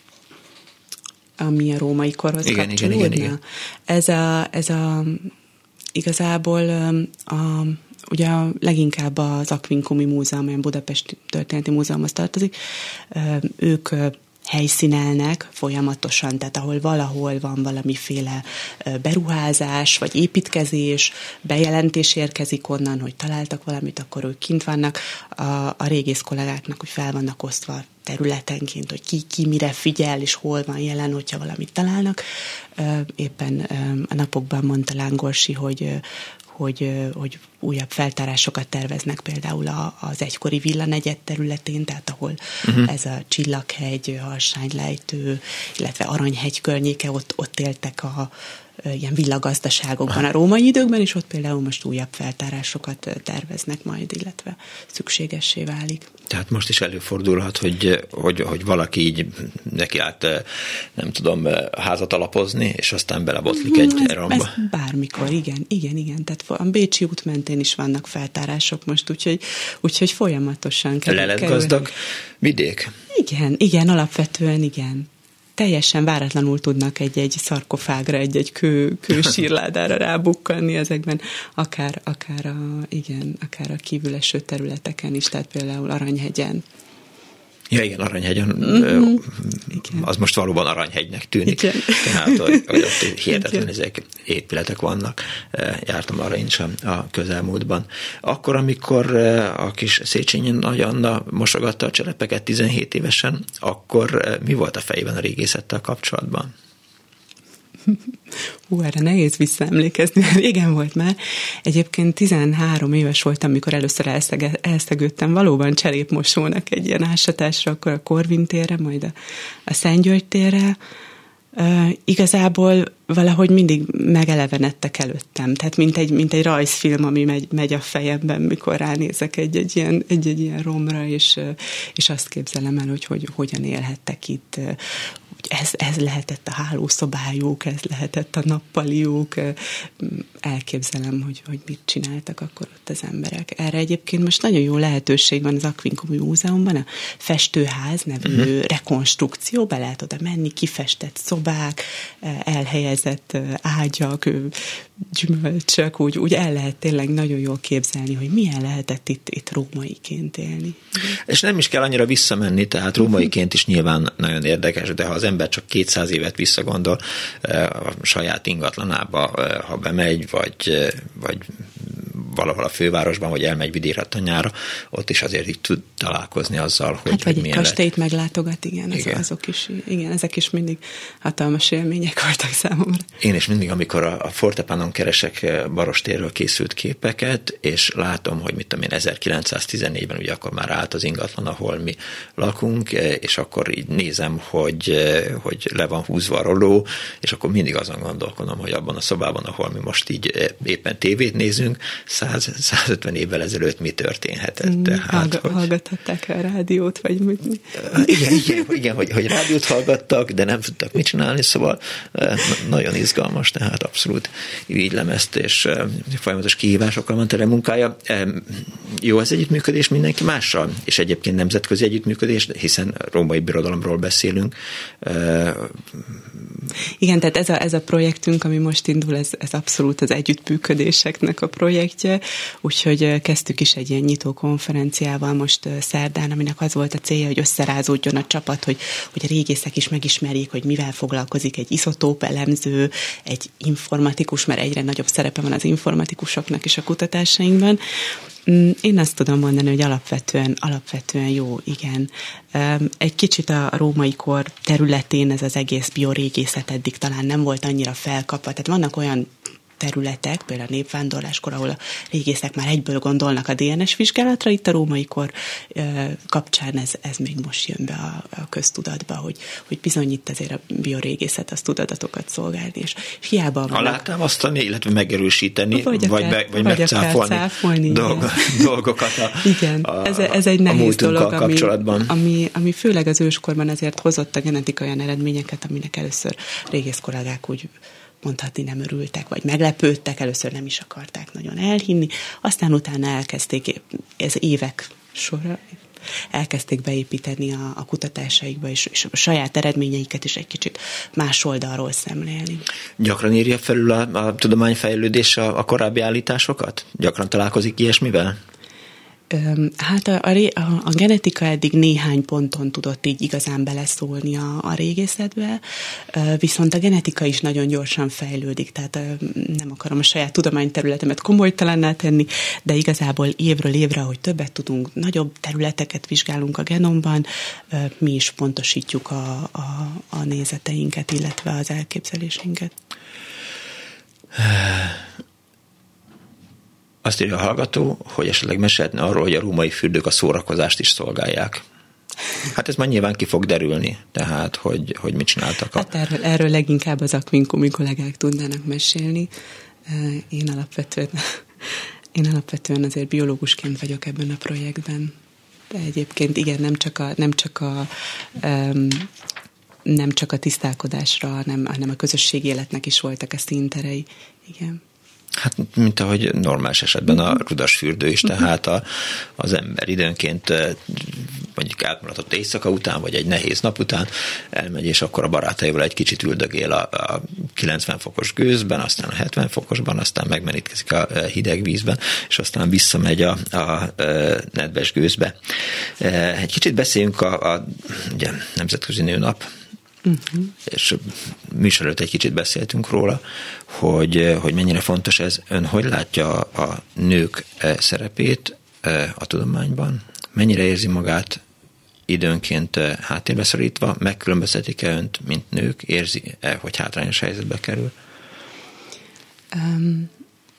Ami a római korhoz igen, kapcsolódna. igen, igen, igen. Ez a, ez a igazából a, ugye a, leginkább az Aquincumi Múzeum, amely Budapesti Történeti Múzeumhoz tartozik, ők helyszínelnek folyamatosan, tehát ahol valahol van valamiféle beruházás, vagy építkezés, bejelentés érkezik onnan, hogy találtak valamit, akkor ők kint vannak. A, a régész kollégáknak, hogy fel vannak osztva területenként, hogy ki, ki mire figyel, és hol van jelen, hogyha valamit találnak. Éppen a napokban mondta Lángorsi, hogy Hogy, hogy újabb feltárásokat terveznek például az egykori villanegyed területén, tehát ahol uh-huh. ez a Csillaghegy, Harsánylejtő, illetve Aranyhegy környéke, ott, ott éltek a ilyen villagazdaságokban a római időkben, és ott például most újabb feltárásokat terveznek majd, illetve szükségessé válik. Tehát most is előfordulhat, hogy, hogy, hogy valaki így neki át, nem tudom, házat alapozni, és aztán belebotlik egy ez, romba. Ez bármikor, igen, igen, igen. Tehát a Bécsi út mentén is vannak feltárások most, úgyhogy, úgyhogy folyamatosan kerül. Leletgazdag vidék? Igen, igen, alapvetően igen. Teljesen váratlanul tudnak egy-egy szarkofágra, egy-egy kő, kősírládára rábukkanni ezekben, akár, akár, a, igen, akár a kívüleső területeken is, tehát például Aranyhegyen. Ja, igen, Aranyhegyen, mm-hmm. az most valóban Aranyhegynek tűnik. Igen. Tehát, hogy, hogy ott hihetetlen ezek épületek vannak. Jártam arra én sem a közelmúltban. Akkor, amikor a kis Széchenyi Nagy Anna mosogatta a cselepeket tizenhét évesen, akkor mi volt a fejében a régészettel kapcsolatban? Hú, erre nehéz visszaemlékezni, régen volt már. Egyébként tizenhárom éves voltam, amikor először elszege, elszegődtem valóban cserépmosónak egy ilyen ásatásra, akkor a Korvin térre, majd a, a Szent György térre. Uh, igazából valahogy mindig megelevenedtek előttem, tehát mint egy, mint egy rajzfilm, ami megy, megy a fejemben, mikor ránézek egy-egy ilyen, egy-egy ilyen romra, és, és azt képzelem el, hogy, hogy hogyan élhettek itt. Ez, ez lehetett a hálószobájuk, ez lehetett a nappaliuk. Elképzelem, hogy, hogy mit csináltak akkor ott az emberek. Erre egyébként most nagyon jó lehetőség van az Aquincum Múzeumban, a Festőház nevű uh-huh. rekonstrukció, be lehet oda menni, kifestett szobák, elhelyezett ágyak, gyümölcsök, úgy, úgy el lehet tényleg nagyon jól képzelni, hogy milyen lehetett itt, itt rómaiként élni. És nem is kell annyira visszamenni, tehát rómaiként is nyilván nagyon érdekes, de ha az ember csak kétszáz évet visszagondol a saját ingatlanába, ha bemegy, vagy, vagy valahol a fővárosban, vagy elmegy vidékre tanyára, ott is azért így tud találkozni azzal, hogy, hát, hogy vagy milyen egy kastélyt le... meglátogat, igen, igen. Az, azok is, igen, ezek is mindig hatalmas élmények voltak számomra. Én is mindig, amikor a, a Fortepanon keresek Barostérről készült képeket, és látom, hogy mit tudom én, ezerkilencszáztizennégyben ugye akkor már állt az ingatlan, ahol mi lakunk, és akkor így nézem, hogy, hogy le van húzva a rolló, és akkor mindig azon gondolkodom, hogy abban a szobában, ahol mi most így éppen tévét nézünk, száz-százötven évvel ezelőtt mi történhetett. Mm, Tehát, hallg- hogy... Hallgathatták a rádiót, vagy mit? Igen, igen, igen hogy, hogy rádiót hallgattak, de nem tudtak mit csinálni, szóval nagyon izgalmas, tehát abszolút irigylemezt, és folyamatos kihívásokkal van tele munkája. Jó az együttműködés mindenki mással, és egyébként nemzetközi együttműködés, hiszen római birodalomról beszélünk. Igen, tehát ez a, ez a projektünk, ami most indul, ez, ez abszolút az együttműködéseknek a projektje, úgyhogy kezdtük is egy ilyen nyitó konferenciával most szerdán, aminek az volt a célja, hogy összerázódjon a csapat, hogy, hogy a régészek is megismerjék, hogy mivel foglalkozik egy izotóp elemző, egy informatikus, mert egyre nagyobb szerepe van az informatikusoknak is a kutatásainkban. Én azt tudom mondani, hogy alapvetően, alapvetően jó, igen. Egy kicsit a római kor területén ez az egész biorégészet eddig talán nem volt annyira felkapva. Tehát vannak olyan területek, például a népvándorláskor, ahol a régészek már egyből gondolnak a dé en es vizsgálatra, itt a római kor kapcsán ez, ez még most jön be a, a köztudatba, hogy, hogy bizony itt azért a biorégészet az tud adatokat szolgálni, és hiába vannak... Alátámasztani, illetve megerősíteni, vagy, vagy, be, vagy, vagy megcáfolni dolg, dolgokat a, igen, a, ez, ez egy nehéz dolog, ami, kapcsolatban. Ami, ami főleg az őskorban azért hozott a genetika olyan eredményeket, aminek először régész kollégák úgy mondhatni nem örültek, vagy meglepődtek, először nem is akarták nagyon elhinni, aztán utána elkezdték, ez évek sorra, elkezdték beépíteni a, a kutatásaikba, és, és a saját eredményeiket is egy kicsit más oldalról szemlélni. Gyakran írja felül a, a tudományfejlődés a, a korábbi állításokat? Gyakran találkozik ilyesmivel? Hát a, a, a genetika eddig néhány ponton tudott így igazán beleszólni a, a régészetbe, viszont a genetika is nagyon gyorsan fejlődik, tehát nem akarom a saját tudományterületemet komolytalanná tenni, de igazából évről évre, ahogy többet tudunk, nagyobb területeket vizsgálunk a genomban, mi is pontosítjuk a, a, a nézeteinket, illetve az elképzelésünket. Azt írja a hallgató, hogy esetleg mesélhetne arról, hogy a római fürdők a szórakozást is szolgálják. Hát ez már nyilván ki fog derülni, tehát, hogy, hogy mit csináltak. A... Hát erről, erről leginkább az Aquincumi kollégák tudnának mesélni. Én alapvetően, én alapvetően azért biológusként vagyok ebben a projektben. De egyébként igen, nem csak a, nem csak a um, nem csak a tisztálkodásra, hanem, hanem a közösségi életnek is voltak a színterei. Igen. Hát, mint ahogy normális esetben a rudas fürdő is, tehát a, az ember időnként mondjuk átmaradott éjszaka után, vagy egy nehéz nap után elmegy, és akkor a barátaival egy kicsit üldögél a, a kilencven fokos gőzben, aztán a hetven fokosban, aztán megmerítkezik a hideg vízben, és aztán visszamegy a, a, a nedves gőzbe. Egy kicsit beszéljünk a, a ugye, Nemzetközi Nőnap, uh-huh. és műsor előtt egy kicsit beszéltünk róla, hogy, hogy mennyire fontos ez. Ön hogy látja a nők szerepét a tudományban? Mennyire érzi magát időnként háttérbe szorítva? Megkülönböztetik-e önt, mint nők? Érzi-e, hogy hátrányos helyzetbe kerül? Um,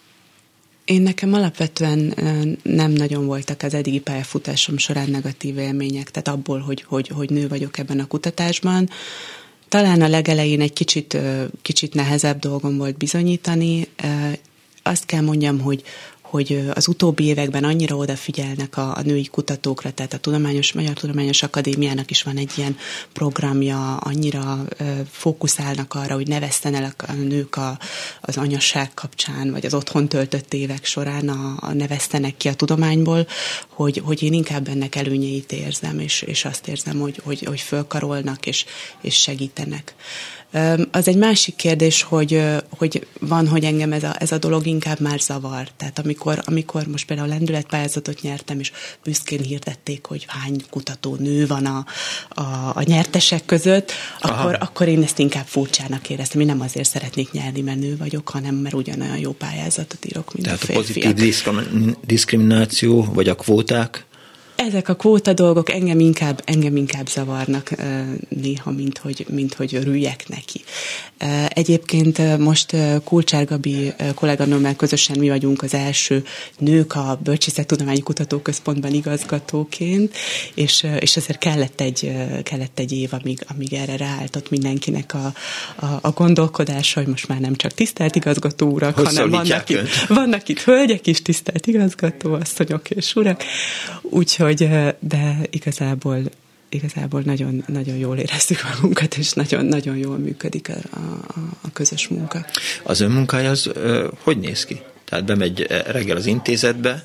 én nekem alapvetően nem nagyon voltak az eddigi pályafutásom során negatív élmények, tehát abból, hogy, hogy, hogy nő vagyok ebben a kutatásban. Talán a legelején egy kicsit, kicsit nehezebb dolgom volt bizonyítani. Azt kell mondjam, hogy hogy az utóbbi években annyira odafigyelnek a, a női kutatókra, tehát a Tudományos, Magyar Tudományos Akadémiának is van egy ilyen programja, annyira ö, fókuszálnak arra, hogy ne vesztenek a nők a, az anyaság kapcsán, vagy az otthon töltött évek során a, a ne vesztenek ki a tudományból, hogy, hogy én inkább ennek előnyeit érzem, és, és azt érzem, hogy, hogy, hogy fölkarolnak, és, és segítenek. Az egy másik kérdés, hogy, hogy van, hogy engem ez a, ez a dolog inkább már zavar. Tehát amikor, amikor most például lendületpályázatot nyertem, és büszkén hirdették, hogy hány kutató nő van a, a, a nyertesek között, akkor, akkor én ezt inkább furcsának éreztem. Én nem azért szeretnék nyerni, mert nő vagyok, hanem mert ugyanolyan jó pályázatot írok, mint Tehát a férfiak. Tehát a pozitív diszkrimináció, vagy a kvóták? Ezek a kvóta dolgok engem inkább, engem inkább zavarnak néha, mint hogy, mint hogy örüljek neki. Egyébként most Kulcsár Gabi kolléganőmmel közösen mi vagyunk az első nők a Bölcsészettudományi Kutatóközpontban igazgatóként, és, és ezért kellett egy, kellett egy év, amíg, amíg erre ráálltott mindenkinek a, a, a gondolkodása, hogy most már nem csak tisztelt igazgató urak, hanem vannak itt, vannak itt hölgyek is, tisztelt igazgató, asszonyok és urak. Úgyhogy de igazából, igazából nagyon, nagyon jól érezzük magunkat, és nagyon, nagyon jól működik a, a, a közös munka. Az ön munkája az hogy néz ki? Tehát bemegy reggel az intézetbe,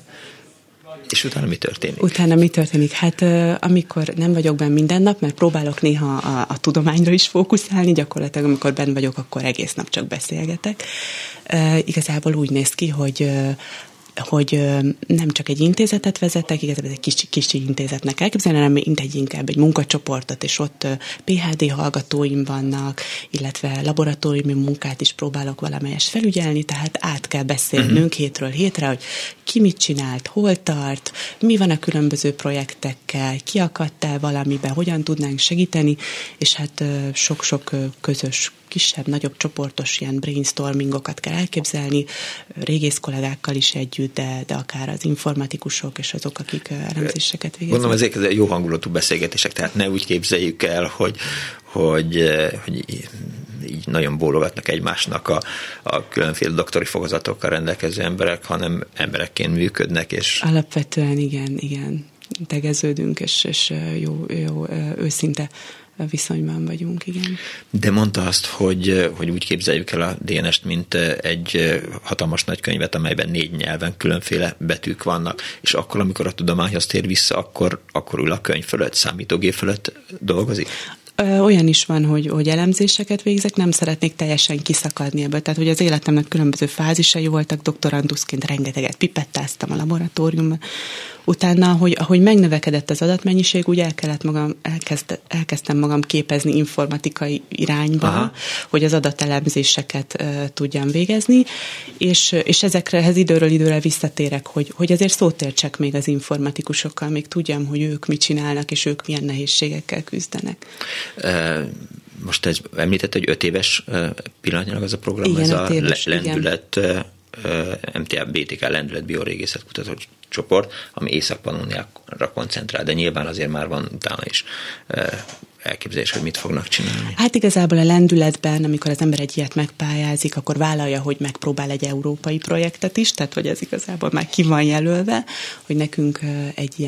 és utána mi történik? Utána mi történik? Hát amikor nem vagyok benne minden nap, mert próbálok néha a, a tudományra is fókuszálni, gyakorlatilag amikor benn vagyok, akkor egész nap csak beszélgetek. E, igazából úgy néz ki, hogy hogy nem csak egy intézetet vezetek, igazából egy kicsi, kicsi intézetnek elképzelni, hanem mindegy inkább egy munkacsoportot, és ott pé há dé hallgatóim vannak, illetve laboratóriumi munkát is próbálok valamelyest felügyelni, tehát át kell beszélnünk uh-huh. hétről hétre, hogy ki mit csinált, hol tart, mi van a különböző projektekkel, ki akadt el valamiben, hogyan tudnánk segíteni, és hát sok-sok közös kisebb, nagyobb csoportos ilyen brainstormingokat kell elképzelni, régész kollégákkal is együtt, de, de akár az informatikusok és azok, akik elemzéseket végeznek. Gondolom, ezek az jó hangulatú beszélgetések, tehát ne úgy képzeljük el, hogy, hogy, hogy így nagyon bólogatnak egymásnak a, a különféle doktori fokozatokkal rendelkező emberek, hanem emberekként működnek. És... Alapvetően igen, igen. Tegeződünk, és, és jó, jó, őszinte viszonyban vagyunk, igen. De mondta azt, hogy, hogy úgy képzeljük el a dé en est, mint egy hatalmas nagy könyvet, amelyben négy nyelven különféle betűk vannak, és akkor, amikor a tudományhoz tér vissza, akkor, akkor ül a könyv fölött, számítógép fölött dolgozik? Olyan is van, hogy, hogy elemzéseket végzek, nem szeretnék teljesen kiszakadni ebből. Tehát, hogy az életemnek különböző fázisai voltak, doktoranduszként rengeteget pipettáztam a laboratóriumban. Utána, ahogy, ahogy megnövekedett az adatmennyiség, úgy el kellett magam, elkezd, elkezdtem magam képezni informatikai irányba, aha. hogy az adatelemzéseket uh, tudjam végezni, és, és ezekrehez időről időre visszatérek, hogy, hogy azért szót értsek még az informatikusokkal, még tudjam, hogy ők mit csinálnak, és ők milyen nehézségekkel küzdenek. Most ez említett, hogy öt éves pillanatnyilag az a program, igen, ez a éves, lendület, igen. em té á bé té ká lendület biorégészet kutató csoport, ami Észak-Pannóniára koncentrál, de nyilván azért már van utána is elképzelés, hogy mit fognak csinálni. Hát igazából a lendületben, amikor az ember egy ilyet megpályázik, akkor vállalja, hogy megpróbál egy európai projektet is, tehát hogy ez igazából már ki van jelölve, hogy nekünk egy ilyen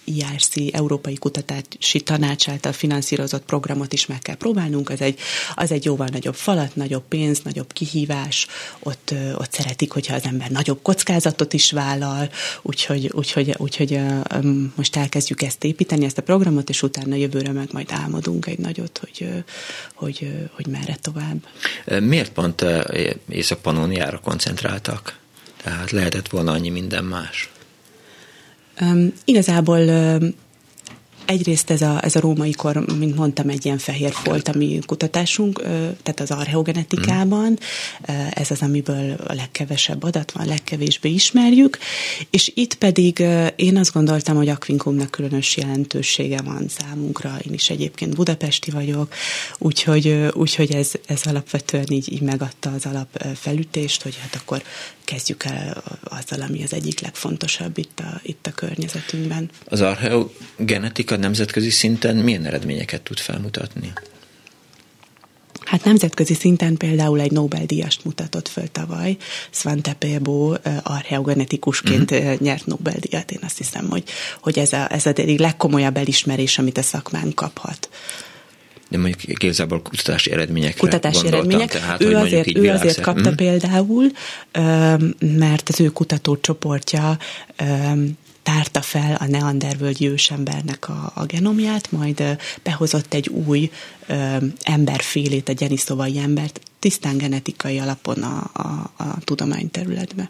i er cé, Európai Kutatási Tanács által finanszírozott programot is meg kell próbálnunk. Az egy, az egy jóval nagyobb falat, nagyobb pénz, nagyobb kihívás. Ott, ott szeretik, hogyha az ember nagyobb kockázatot is vállal, úgyhogy, úgyhogy, úgyhogy most elkezdjük ezt építeni, ezt a programot, és utána jövőre meg majd álmodunk egy nagyot, hogy, hogy, hogy merre tovább. Miért pont Észak-Pannóniára koncentráltak? Tehát lehetett volna annyi minden más. Um, igazából um, egyrészt ez a, ez a római kor, mint mondtam, egy ilyen fehér folt, ami kutatásunk, uh, tehát az archeogenetikában, uh, ez az, amiből a legkevesebb adat van, legkevésbé ismerjük, és itt pedig uh, én azt gondoltam, hogy Aquincumnak különös jelentősége van számunkra, én is egyébként budapesti vagyok, úgyhogy, uh, úgyhogy ez, ez alapvetően így, így megadta az alap felütést, hogy hát akkor kezdjük el azzal, ami az egyik legfontosabb itt a, itt a környezetünkben. Az archeogenetika nemzetközi szinten milyen eredményeket tud felmutatni? Hát nemzetközi szinten például egy Nobel-díjast mutatott föl tavaly. Svante Pääbo archeogenetikusként uh-huh. nyert Nobel-díjat. Én azt hiszem, hogy, hogy ez, a, ez a legkomolyabb elismerés, amit a szakmánk kaphat. De mondjuk igazából kutatási eredményekre kutatási gondoltam. Eredmények. Tehát, ő hogy azért, így ő azért kapta mm. például, mert az ő kutatócsoportja tárta fel a neandervölgyi ősembernek a, a genomját, majd behozott egy új emberfélét, a geniszovai embert, tisztán genetikai alapon a, a, a tudományterületbe.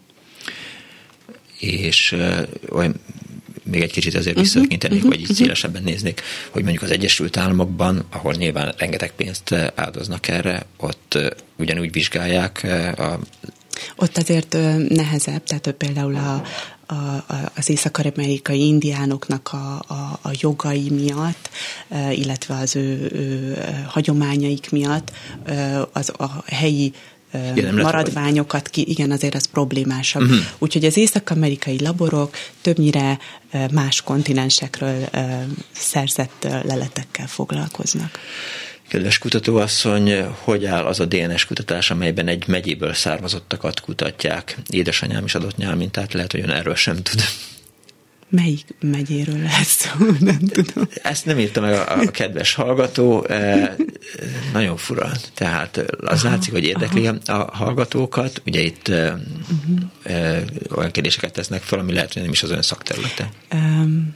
És olyan még egy kicsit azért visszatekintenék, uh-huh, vagy így uh-huh. szélesebben néznék, hogy mondjuk az Egyesült Államokban, ahol nyilván rengeteg pénzt áldoznak erre, ott ugyanúgy vizsgálják a... Ott azért nehezebb, tehát például a, a, az észak-amerikai indiánoknak a, a, a jogai miatt, illetve az ő, ő hagyományaik miatt az a helyi igen, maradványokat ki, igen, azért az problémásabb. Uh-huh. Úgyhogy az észak-amerikai laborok többnyire más kontinensekről szerzett leletekkel foglalkoznak. Kedves kutatóasszony, hogy áll az a dé en es kutatás, amelyben egy megyéből származottakat kutatják? Édesanyám is adott nyálmintát, lehet, hogy ön erről sem tud. Melyik megyéről lesz szó? Nem tudom. Ezt nem írta meg a, a kedves hallgató. E, nagyon fura. Tehát az aha, látszik, hogy érdekli aha. a hallgatókat. Ugye itt uh-huh. e, olyan kérdéseket tesznek fel, ami lehet, hogy nem is az ön szakterülete. Um.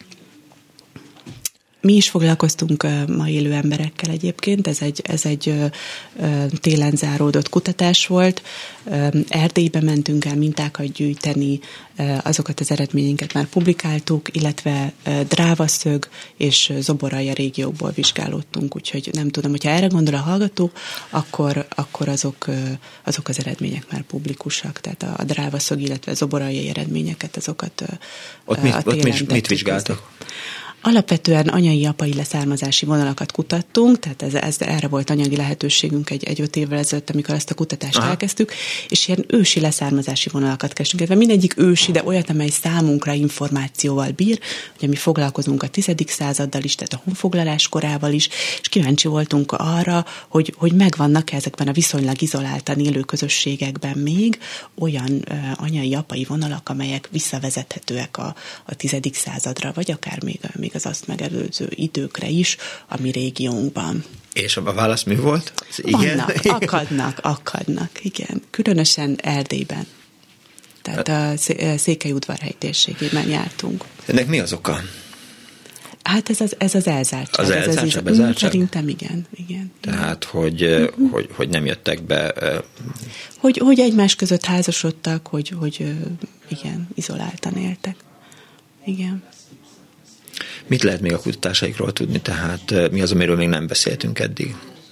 Mi is foglalkoztunk ma élő emberekkel egyébként, ez egy, ez egy télen záródott kutatás volt. Erdélybe mentünk el mintákat gyűjteni, azokat az eredményeket már publikáltuk, illetve Drávaszög és Zoboraja régiókból vizsgálódtunk, úgyhogy nem tudom, hogyha erre gondol a hallgató, akkor, akkor azok, azok az eredmények már publikusak, tehát a Drávaszög, illetve Zoborajai eredményeket, azokat ott mit, ott mit, mit vizsgáltak? Alapvetően anyai-apai leszármazási vonalakat kutattunk, tehát ez, ez, erre volt anyagi lehetőségünk egy, egy öt évvel ezelőtt, amikor ezt a kutatást aha. elkezdtük, és ilyen ősi leszármazási vonalakat kezdtünk. Ez mindegyik ősi, de olyat, amely számunkra információval bír. Ugye mi foglalkozunk a tizedik századdal is, tehát a honfoglalás korával is, és kíváncsi voltunk arra, hogy, hogy megvannak ezekben a viszonylag izoláltan élő közösségekben még olyan uh, anyai-apai vonalak, amelyek visszavezethetőek a, a tizedik századra, vagy akár még, még az azt megelőző időkre is a mi régiónkban. És a válasz mi volt? Igen? Vannak, akadnak, akadnak, igen. Különösen Erdélyben. Tehát a Székelyudvarhely térségében jártunk. Ennek mi az oka? Hát ez az, ez az elzártság. Az ez elzártság, bezártság? Szerintem igen. igen. Tehát, hogy, uh-huh. hogy, hogy nem jöttek be... Hogy, hogy egymás között házasodtak, hogy, hogy igen, izoláltan éltek. Igen. Mit lehet még a kutatásaikról tudni? Tehát mi az, amiről még nem beszéltünk eddig?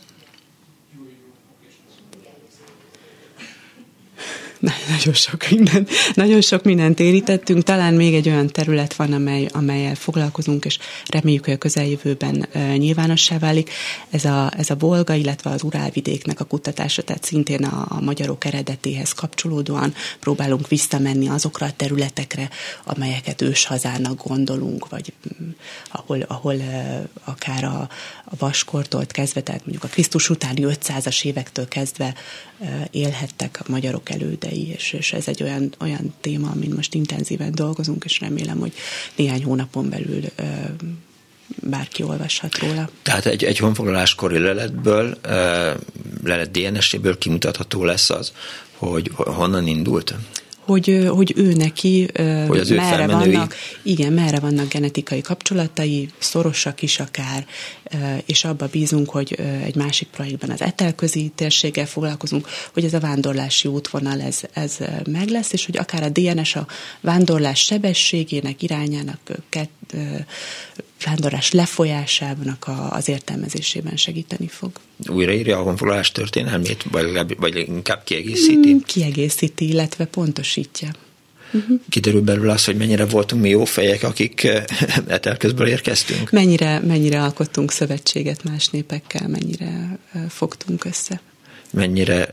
Nagyon sok minden, nagyon sok mindent érítettünk. Talán még egy olyan terület van, amely, amelyel foglalkozunk, és reméljük, hogy a közeljövőben uh, nyilvánossá válik. Ez a, ez a Volga, illetve az Urálvidéknek a kutatása, tehát szintén a, a magyarok eredetéhez kapcsolódóan próbálunk visszamenni azokra a területekre, amelyeket őshazának gondolunk, vagy um, ahol, ahol uh, akár a, a vaskortól kezdve, tehát mondjuk a Krisztus utáni ötszázas évektől kezdve uh, élhettek a magyarok elődei. szülei, és, és ez egy olyan, olyan téma, amin most intenzíven dolgozunk, és remélem, hogy néhány hónapon belül ö, bárki olvashat róla. Tehát egy, egy honfoglaláskori leletből, lelet dé en es-éből kimutatható lesz az, hogy honnan indult? Hogy, hogy ő neki hogy az merre vannak, igen, merre vannak genetikai kapcsolatai, szorosak is akár, és abba bízunk, hogy egy másik projektben az etelközi térséggel foglalkozunk, hogy ez a vándorlási útvonal ez, ez meg lesz, és hogy akár a dé en es a vándorlás sebességének, irányának, vándorlás lefolyásának az értelmezésében segíteni fog. Újraírja a honfoglalás történelmét, vagy, vagy inkább kiegészíti? Mm, kiegészíti, illetve pontosítja. Uh-huh. Kiderül belőle az, hogy mennyire voltunk mi jó fejek, akik etelközből érkeztünk? Mennyire, mennyire alkottunk szövetséget más népekkel, mennyire fogtunk össze? Mennyire,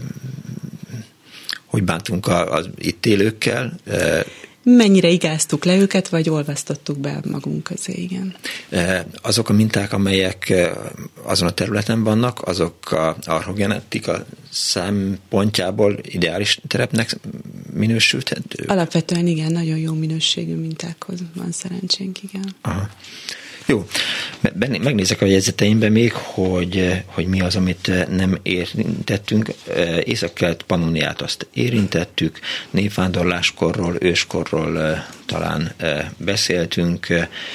hogy bántunk az itt élőkkel? Mennyire igáztuk le őket, vagy olvasztottuk be magunk közé, igen. Azok a minták, amelyek azon a területen vannak, azok a archogenetika szempontjából ideális terepnek minősülhetők? Alapvetően igen, nagyon jó minőségű mintákhoz van szerencsénk, igen. Aha. Jó, megnézek a jegyzeteimben még, hogy, hogy mi az, amit nem érintettünk. Észak-kelet Pannoniát azt érintettük, népvándorláskorról, őskorról talán beszéltünk.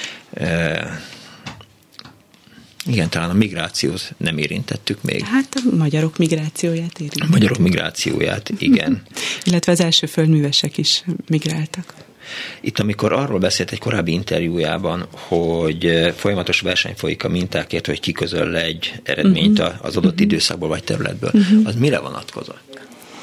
Igen, talán a migrációt nem érintettük még. Hát a magyarok migrációját érintettük. A magyarok migrációját, igen. Illetve az első földművesek is migráltak. Itt, amikor arról beszélt egy korábbi interjújában, hogy folyamatos verseny folyik a mintákért, hogy kiközöl le egy eredményt uh-huh. az adott uh-huh. időszakból vagy területből, uh-huh. az mire vonatkozott?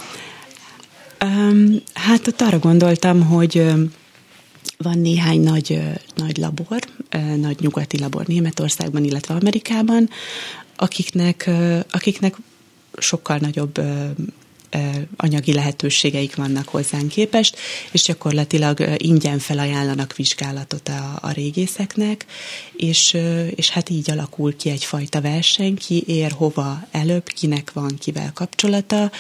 Um, hát ott arra gondoltam, hogy van néhány nagy, nagy labor, nagy nyugati labor Németországban, illetve Amerikában, akiknek, akiknek sokkal nagyobb anyagi lehetőségeik vannak hozzánk képest, és gyakorlatilag ingyen felajánlanak vizsgálatot a, a régészeknek, és, és hát így alakul ki egyfajta verseny, ki ér hova előbb, kinek van kivel kapcsolata,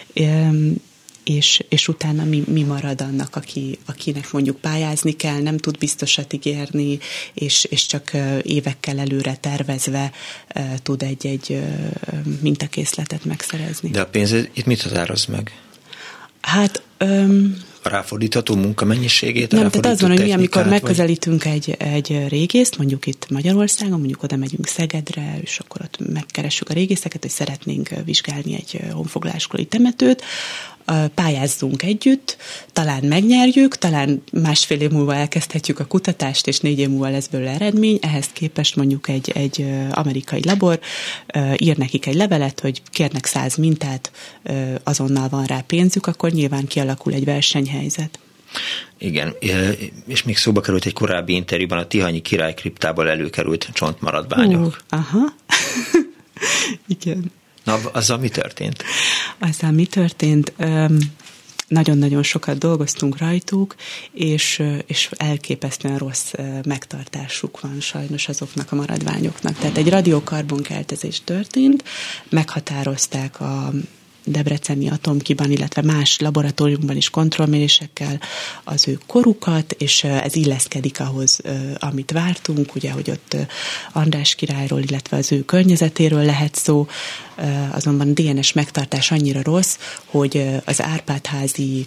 és, és utána mi, mi marad annak, aki, akinek mondjuk pályázni kell, nem tud biztosat ígérni, és, és csak évekkel előre tervezve tud egy-egy mintakészletet megszerezni. De a pénz itt mit határoz meg? Hát... Öm, a ráfordítható munka mennyiségét? Nem, tehát az van, hogy mi, amikor megközelítünk egy, egy régészt, mondjuk itt Magyarországon, mondjuk oda megyünk Szegedre, és akkor ott megkeressük a régészeket, hogy szeretnénk vizsgálni egy honfoglaláskori temetőt, pályázzunk együtt, talán megnyerjük, talán másfél év múlva elkezdhetjük a kutatást, és négy év múlva lesz belőle eredmény, ehhez képest mondjuk egy, egy amerikai labor ír nekik egy levelet, hogy kérnek száz mintát, azonnal van rá pénzük, akkor nyilván kialakul egy versenyhelyzet. Igen, és még szóba került egy korábbi interjúban a tihanyi király kriptából előkerült csontmaradványok. Uh, aha, igen. Na, azzal mi történt? Azzal mi történt? Nagyon-nagyon sokat dolgoztunk rajtuk, és, és elképesztően rossz megtartásuk van sajnos azoknak a maradványoknak. Tehát egy radiokarbonkeltezés történt, meghatározták a debreceni atomkiban, illetve más laboratóriumban is kontrollmérésekkel az ő korukat, és ez illeszkedik ahhoz, amit vártunk, ugye, hogy ott András királyról, illetve az ő környezetéről lehet szó, azonban a dé en es megtartás annyira rossz, hogy az Árpád-házi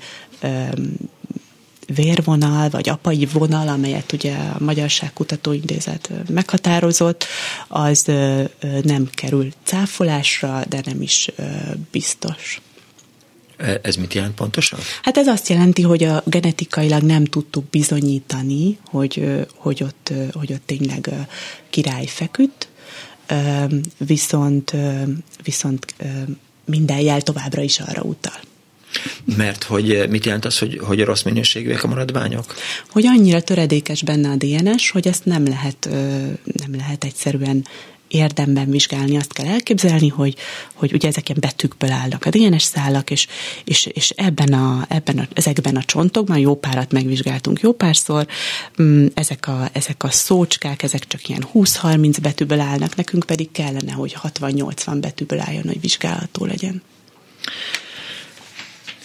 vérvonal, vagy apai vonal, amelyet ugye a Magyarság Kutatóintézet meghatározott, az nem kerül cáfolásra, de nem is biztos. Ez mit jelent pontosan? Hát ez azt jelenti, hogy a genetikailag nem tudtuk bizonyítani, hogy, hogy, ott, hogy ott tényleg király feküdt, viszont, viszont minden jel továbbra is arra utal. Mert hogy mit jelent az, hogy, hogy rossz minőségűek a maradványok? Hogy annyira töredékes benne a dé en es, hogy ezt nem lehet, nem lehet egyszerűen érdemben vizsgálni. Azt kell elképzelni, hogy, hogy ugye ezek ilyen betűkből állnak a dé en es szálak, és, és, és ebben a, ebben a, ezekben a csontokban jó párat megvizsgáltunk jó párszor, ezek a, ezek a szócskák, ezek csak ilyen húsz-harminc betűből állnak, nekünk pedig kellene, hogy hatvan-nyolcvan betűből álljon, hogy vizsgálható legyen.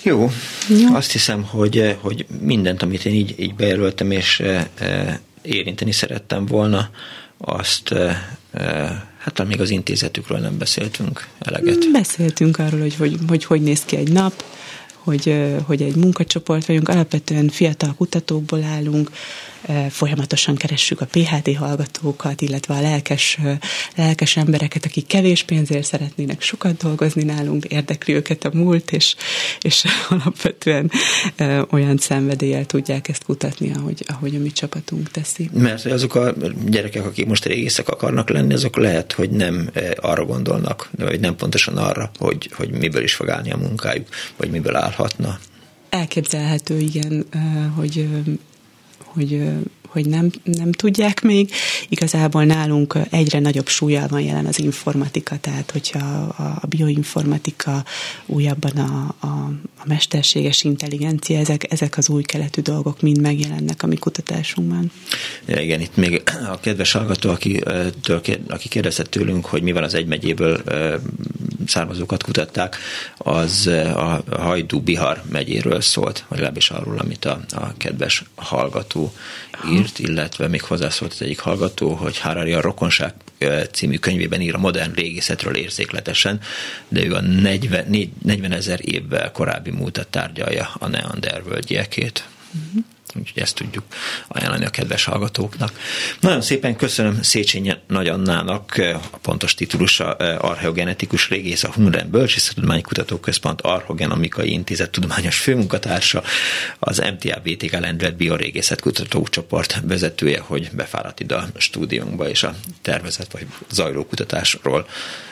Jó, Jó. Azt hiszem, hogy, hogy mindent, amit én így, így bejelöltem, és e, érinteni szerettem volna, azt e, hát még az intézetükről nem beszéltünk eleget. Beszéltünk arról, hogy hogy, hogy, hogy néz ki egy nap, hogy, hogy egy munkacsoport vagyunk, alapvetően fiatal kutatókból állunk, folyamatosan keressük a pé há té hallgatókat, illetve a lelkes, lelkes embereket, akik kevés pénzért szeretnének sokat dolgozni nálunk, érdekli őket a múlt, és, és alapvetően olyan szenvedéllyel tudják ezt kutatni, ahogy, ahogy a mi csapatunk teszi. Mert azok a gyerekek, akik most régészek akarnak lenni, azok lehet, hogy nem arra gondolnak, vagy nem pontosan arra, hogy, hogy miből is fog állni a munkájuk, vagy miből állhatna. Elképzelhető, igen, hogy hogy, hogy nem, nem tudják még. Igazából nálunk egyre nagyobb súllyal van jelen az informatika, tehát hogyha a, a bioinformatika, újabban a, a, a mesterséges intelligencia, ezek, ezek az új keletű dolgok mind megjelennek a mi kutatásunkban. Ja, igen, itt még a kedves hallgató, aki, aki kérdezett tőlünk, hogy mi van az egy megyéből származókat kutatták, az a Hajdú-Bihar megyéről szólt, vagy legalábbis arról, amit a, a kedves hallgató írt, illetve még hozzászólt az egyik hallgató, hogy Harari a Rokonság című könyvében ír a modern régészetről érzékletesen, de ő a negyven ezer évvel korábbi múltat tárgyalja, a neandervölgyekét. Uh-huh. Úgyhogy ezt tudjuk ajánlani a kedves hallgatóknak. Nagyon szépen köszönöm Széchenyi Nagy Annának, a pontos titulusa archeogenetikus régész, a Hunren Bölcsészettudományi Kutatóközpont Archeogenomikai Intézet tudományos főmunkatársa, az em té á bé té ká Lendület Biorégészet Kutatócsoport vezetője, hogy befáradt ide a stúdiónkba, és a tervezett vagy zajló kutatásról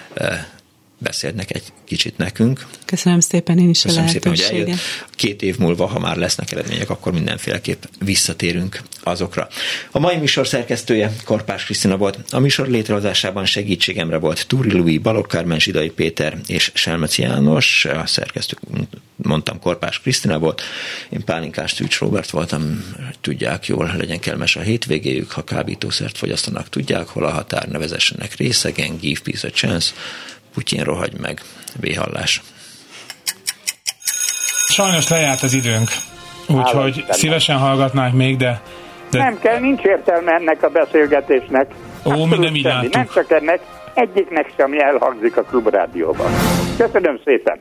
beszélnek egy kicsit nekünk. Köszönöm szépen én is Köszönöm a lehetőséget. Szépen, hogy eljött. Két év múlva, ha már lesznek eredmények, akkor mindenféleképp visszatérünk azokra. A mai műsor szerkesztője Korpás Krisztina volt. A műsor létrehozásában segítségemre volt Túri Lui, Balogh Kármen, Zsidai Péter és Selmeci János. A szerkesztő, mondtam, Korpás Krisztina volt. Én Pálinkás Tűcs Róbert voltam. Tudják jól, legyen kellemes a hétvégéjük. Ha kábítószert fogyasztanak, tudják, hol a határ, ne vezessenek részegen. Give peace a chance. Putyin, rohagy meg. Véhallás. Sajnos lejárt az időnk, úgyhogy szívesen hallgatnánk még, de, de... Nem kell, nincs értelme ennek a beszélgetésnek. Ó, mi nem így Nem csak ennek, egyiknek sem elhangzik a Klubrádióban. Köszönöm szépen!